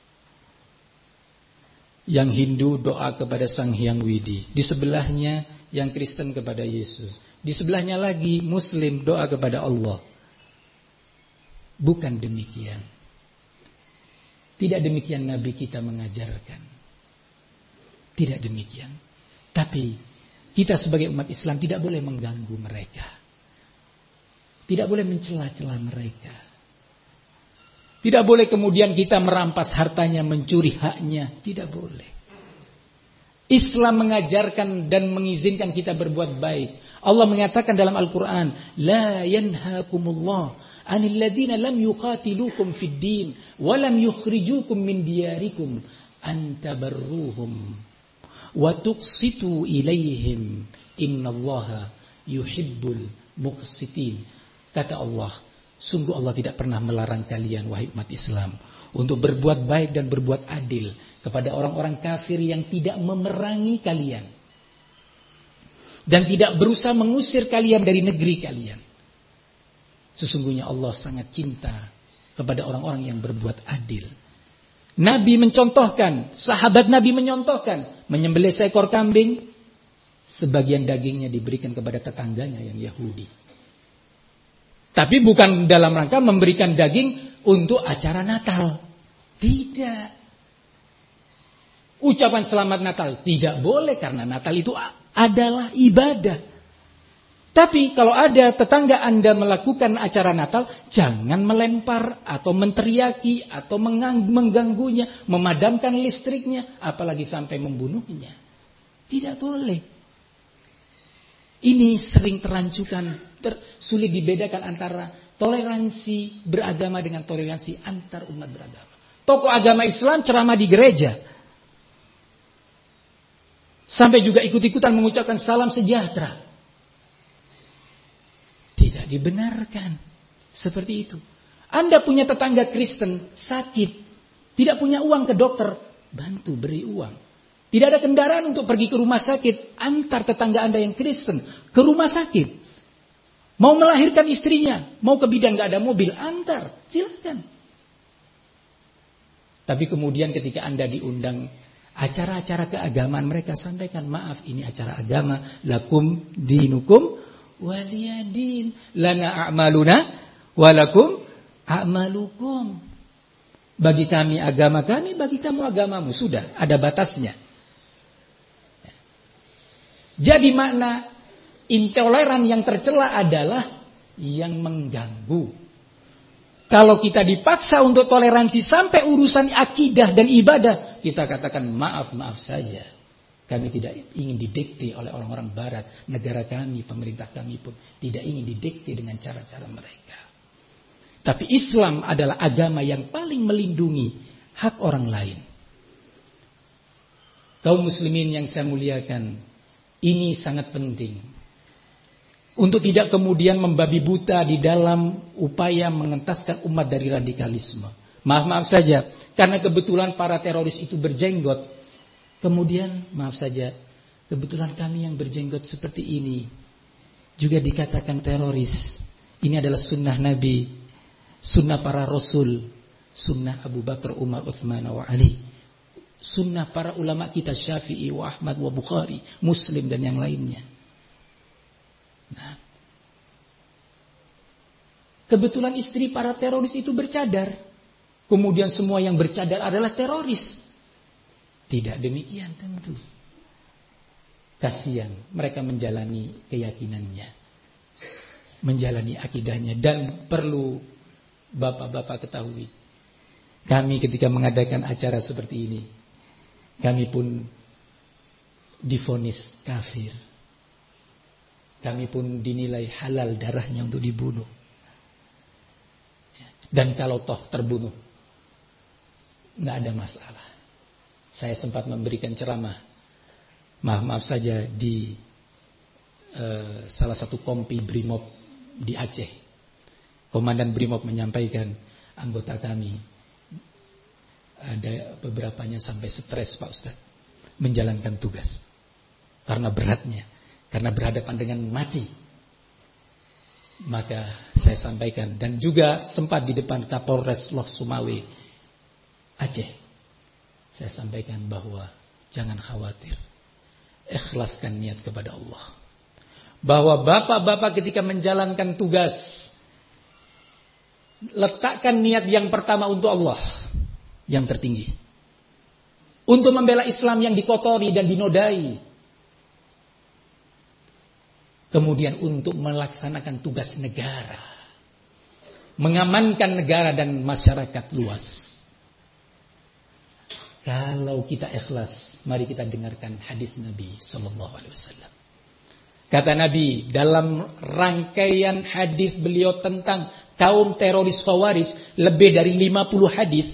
Speaker 1: Yang Hindu doa kepada Sang Hyang Widi, di sebelahnya yang Kristen kepada Yesus, di sebelahnya lagi Muslim doa kepada Allah. Bukan demikian. Tidak demikian Nabi kita mengajarkan. Tidak demikian. Tapi kita sebagai umat Islam tidak boleh mengganggu mereka. Tidak boleh mencela-cela mereka. Tidak boleh kemudian kita merampas hartanya, mencuri haknya. Tidak boleh. Islam mengajarkan dan mengizinkan kita berbuat baik. Allah mengatakan dalam Al-Quran, La yanhakumullah anil ladhina lam yuqatilukum fid din wa lam yukhrijukum min diyarikum antabarruhum wa tuqsitu ilaihim innallaha yuhibbul muqsitin. Kata Allah, sungguh Allah tidak pernah melarang kalian wahai umat Islam untuk berbuat baik dan berbuat adil kepada orang-orang kafir yang tidak memerangi kalian dan tidak berusaha mengusir kalian dari negeri kalian. Sesungguhnya Allah sangat cinta kepada orang-orang yang berbuat adil. Nabi mencontohkan, sahabat Nabi menyontohkan, menyembelih seekor kambing, sebagian dagingnya diberikan kepada tetangganya yang Yahudi. Tapi bukan dalam rangka memberikan daging untuk acara Natal. Tidak. Ucapan selamat Natal tidak boleh karena Natal itu adalah ibadah. Tapi kalau ada tetangga Anda melakukan acara Natal, jangan melempar atau menteriaki atau mengganggunya, memadamkan listriknya, apalagi sampai membunuhnya. Tidak boleh. Ini sering terancukan, sulit dibedakan antara toleransi beragama dengan toleransi antar umat beragama. Tokoh agama Islam ceramah di gereja, sampai juga ikut-ikutan mengucapkan salam sejahtera. Tidak dibenarkan seperti itu. Anda punya tetangga Kristen sakit, tidak punya uang ke dokter, bantu beri uang. Tidak ada kendaraan untuk pergi ke rumah sakit, antar tetangga Anda yang Kristen ke rumah sakit. Mau melahirkan istrinya, mau ke bidan gak ada mobil, antar, silakan. Tapi kemudian ketika Anda diundang acara-acara keagamaan, mereka sampaikan, maaf ini acara agama, lakum dinukum waliyadin, lana a'maluna walakum a'malukum. Bagi kami agama kami, bagi kamu agamamu. Sudah, ada batasnya. Jadi makna intoleran yang tercela adalah yang mengganggu. Kalau kita dipaksa untuk toleransi sampai urusan akidah dan ibadah, kita katakan maaf saja. Kami tidak ingin didikte oleh orang-orang barat. Negara kami, pemerintah kami pun tidak ingin didikte dengan cara-cara mereka. Tapi Islam adalah agama yang paling melindungi hak orang lain. Kaum muslimin yang saya muliakan, ini sangat penting. Untuk tidak kemudian membabi buta di dalam upaya mengentaskan umat dari radikalisme. Maaf saja, karena kebetulan para teroris itu berjenggot. Kemudian, maaf saja, kebetulan kami yang berjenggot seperti ini juga dikatakan teroris. Ini adalah sunnah Nabi, sunnah para Rasul, sunnah Abu Bakar, Umar, Uthman, wa Ali, sunnah para ulama kita Syafi'i, wa Ahmad, wa Bukhari, Muslim dan yang lainnya. Nah, kebetulan istri para teroris itu bercadar. Kemudian semua yang bercadar adalah teroris. Tidak demikian tentu. Kasihan mereka menjalani keyakinannya, menjalani akidahnya. Dan perlu bapak-bapak ketahui, kami ketika mengadakan acara seperti ini, kami pun divonis kafir. Kami pun dinilai halal darahnya untuk dibunuh. Dan kalau toh terbunuh, nggak ada masalah. Saya sempat memberikan ceramah, maaf saja, di salah satu kompi Brimob di Aceh. Komandan Brimob menyampaikan, anggota kami ada beberapanya sampai stres Pak Ustadz menjalankan tugas karena beratnya, karena berhadapan dengan mati. Maka saya sampaikan, dan juga sempat di depan Kapolres Loh Sumawe Aceh, saya sampaikan bahwa jangan khawatir, ikhlaskan niat kepada Allah. Bahwa bapak-bapak ketika menjalankan tugas, letakkan niat yang pertama untuk Allah yang tertinggi, untuk membela Islam yang dikotori dan dinodai. Kemudian untuk melaksanakan tugas negara, mengamankan negara dan masyarakat luas. Kalau kita ikhlas, mari kita dengarkan hadis Nabi sallallahu alaihi wasallam. Kata Nabi dalam rangkaian hadis beliau tentang kaum teroris Khawarij, lebih dari 50 hadis.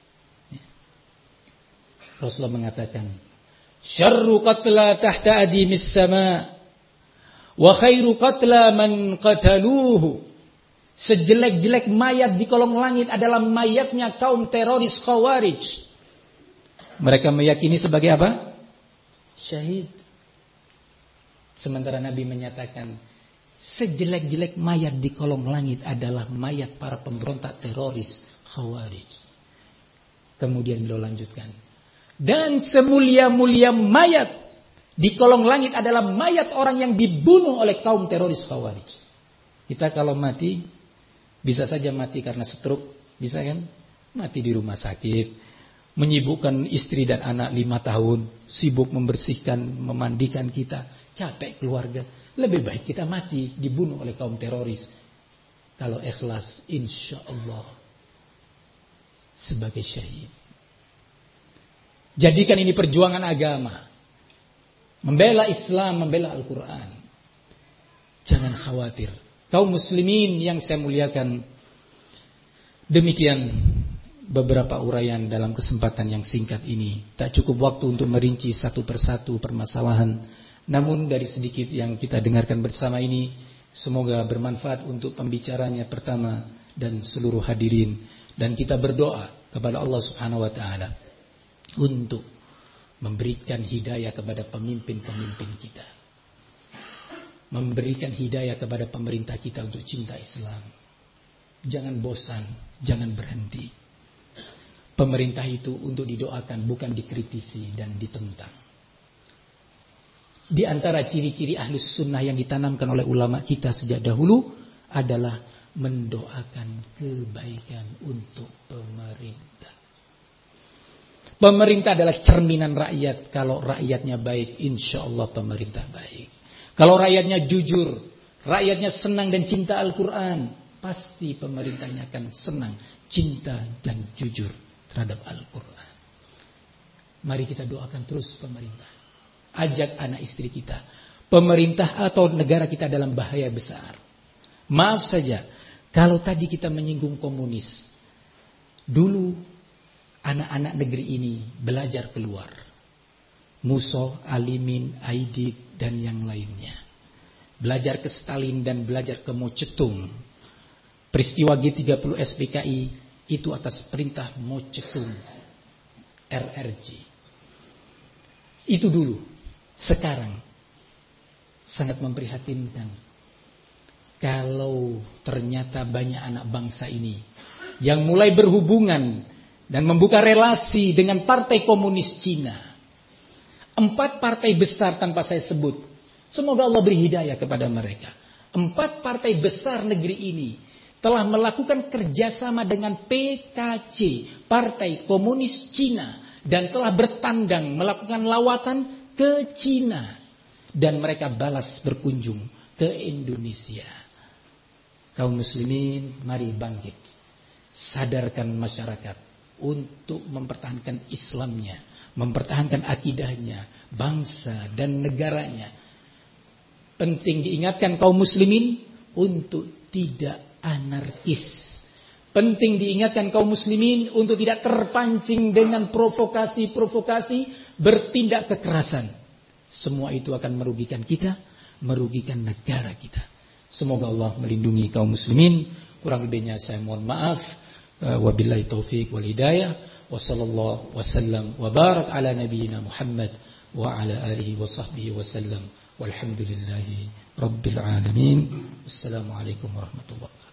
Speaker 1: Rasulullah mengatakan, "Syarru qatla tahta adimis sama, wa khairu qatla man qataluhu." Sejelek-jelek mayat di kolong langit adalah mayatnya kaum teroris Khawarij. Mereka meyakini sebagai apa? Syahid. Sementara Nabi menyatakan, sejelek-jelek mayat di kolong langit adalah mayat para pemberontak teroris Khawarij. Kemudian beliau lanjutkan, dan semulia-mulia mayat di kolong langit adalah mayat orang yang dibunuh oleh kaum teroris Khawarij. Kita kalau mati, bisa saja mati karena stroke, bisa kan? Mati di rumah sakit, menyibukkan istri dan anak 5 tahun, sibuk membersihkan, memandikan kita, capek keluarga. Lebih baik kita mati dibunuh oleh kaum teroris. Kalau ikhlas, insya Allah sebagai syahid. Jadikan ini perjuangan agama, membela Islam, membela Al-Quran. Jangan khawatir. Kaum muslimin yang saya muliakan, demikian beberapa uraian dalam kesempatan yang singkat ini. Tak cukup waktu untuk merinci satu persatu permasalahan. Namun dari sedikit yang kita dengarkan bersama ini, semoga bermanfaat untuk pembicaranya pertama dan seluruh hadirin. Dan kita berdoa kepada Allah Subhanahu wa taala untuk memberikan hidayah kepada pemimpin-pemimpin kita, memberikan hidayah kepada pemerintah kita untuk cinta Islam. Jangan bosan, jangan berhenti. Pemerintah itu untuk didoakan, bukan dikritisi dan ditentang. Di antara ciri-ciri ahlus sunnah yang ditanamkan oleh ulama kita sejak dahulu adalah mendoakan kebaikan untuk pemerintah. Pemerintah adalah cerminan rakyat. Kalau rakyatnya baik, insya Allah pemerintah baik. Kalau rakyatnya jujur, rakyatnya senang dan cinta Al-Quran, pasti pemerintahnya akan senang, cinta dan jujur terhadap Al-Quran. Mari kita doakan terus pemerintah. ajak anak istri kita. Pemerintah atau negara kita dalam bahaya besar. Maaf saja, kalau tadi kita menyinggung komunis. Dulu anak-anak negeri ini belajar keluar. Muso, Alimin, Aidit, dan yang lainnya. Belajar ke Stalin dan belajar ke Mao Zedong. Peristiwa G30 SPKI itu atas perintah Mao Zedong, RRJ. Itu dulu. Sekarang sangat memprihatinkan. Kalau ternyata banyak anak bangsa ini yang mulai berhubungan dan membuka relasi dengan Partai Komunis Cina. 4 partai besar tanpa saya sebut. Semoga Allah beri hidayah kepada mereka. 4 partai besar negeri ini telah melakukan kerjasama dengan PKC, Partai Komunis Cina, dan telah bertandang melakukan lawatan ke Cina, dan mereka balas berkunjung ke Indonesia. Kaum muslimin, mari bangkit, sadarkan masyarakat untuk mempertahankan Islamnya, mempertahankan akidahnya, bangsa dan negaranya. Penting diingatkan kaum muslimin untuk tidak anarkis. Penting diingatkan kaum muslimin untuk tidak terpancing dengan provokasi-provokasi, bertindak kekerasan. Semua itu akan merugikan kita, merugikan negara kita. Semoga Allah melindungi kaum muslimin. Kurang lebihnya saya mohon maaf. Wabillahi taufiq wal hidayah. Wa sallallahu wasallam wa barak ala nabiyyina Muhammad wa ala alihi wa sahbihi wasallam. Walhamdulillahi rabbil alamin. Wassalamualaikum warahmatullahi wabarakatuh.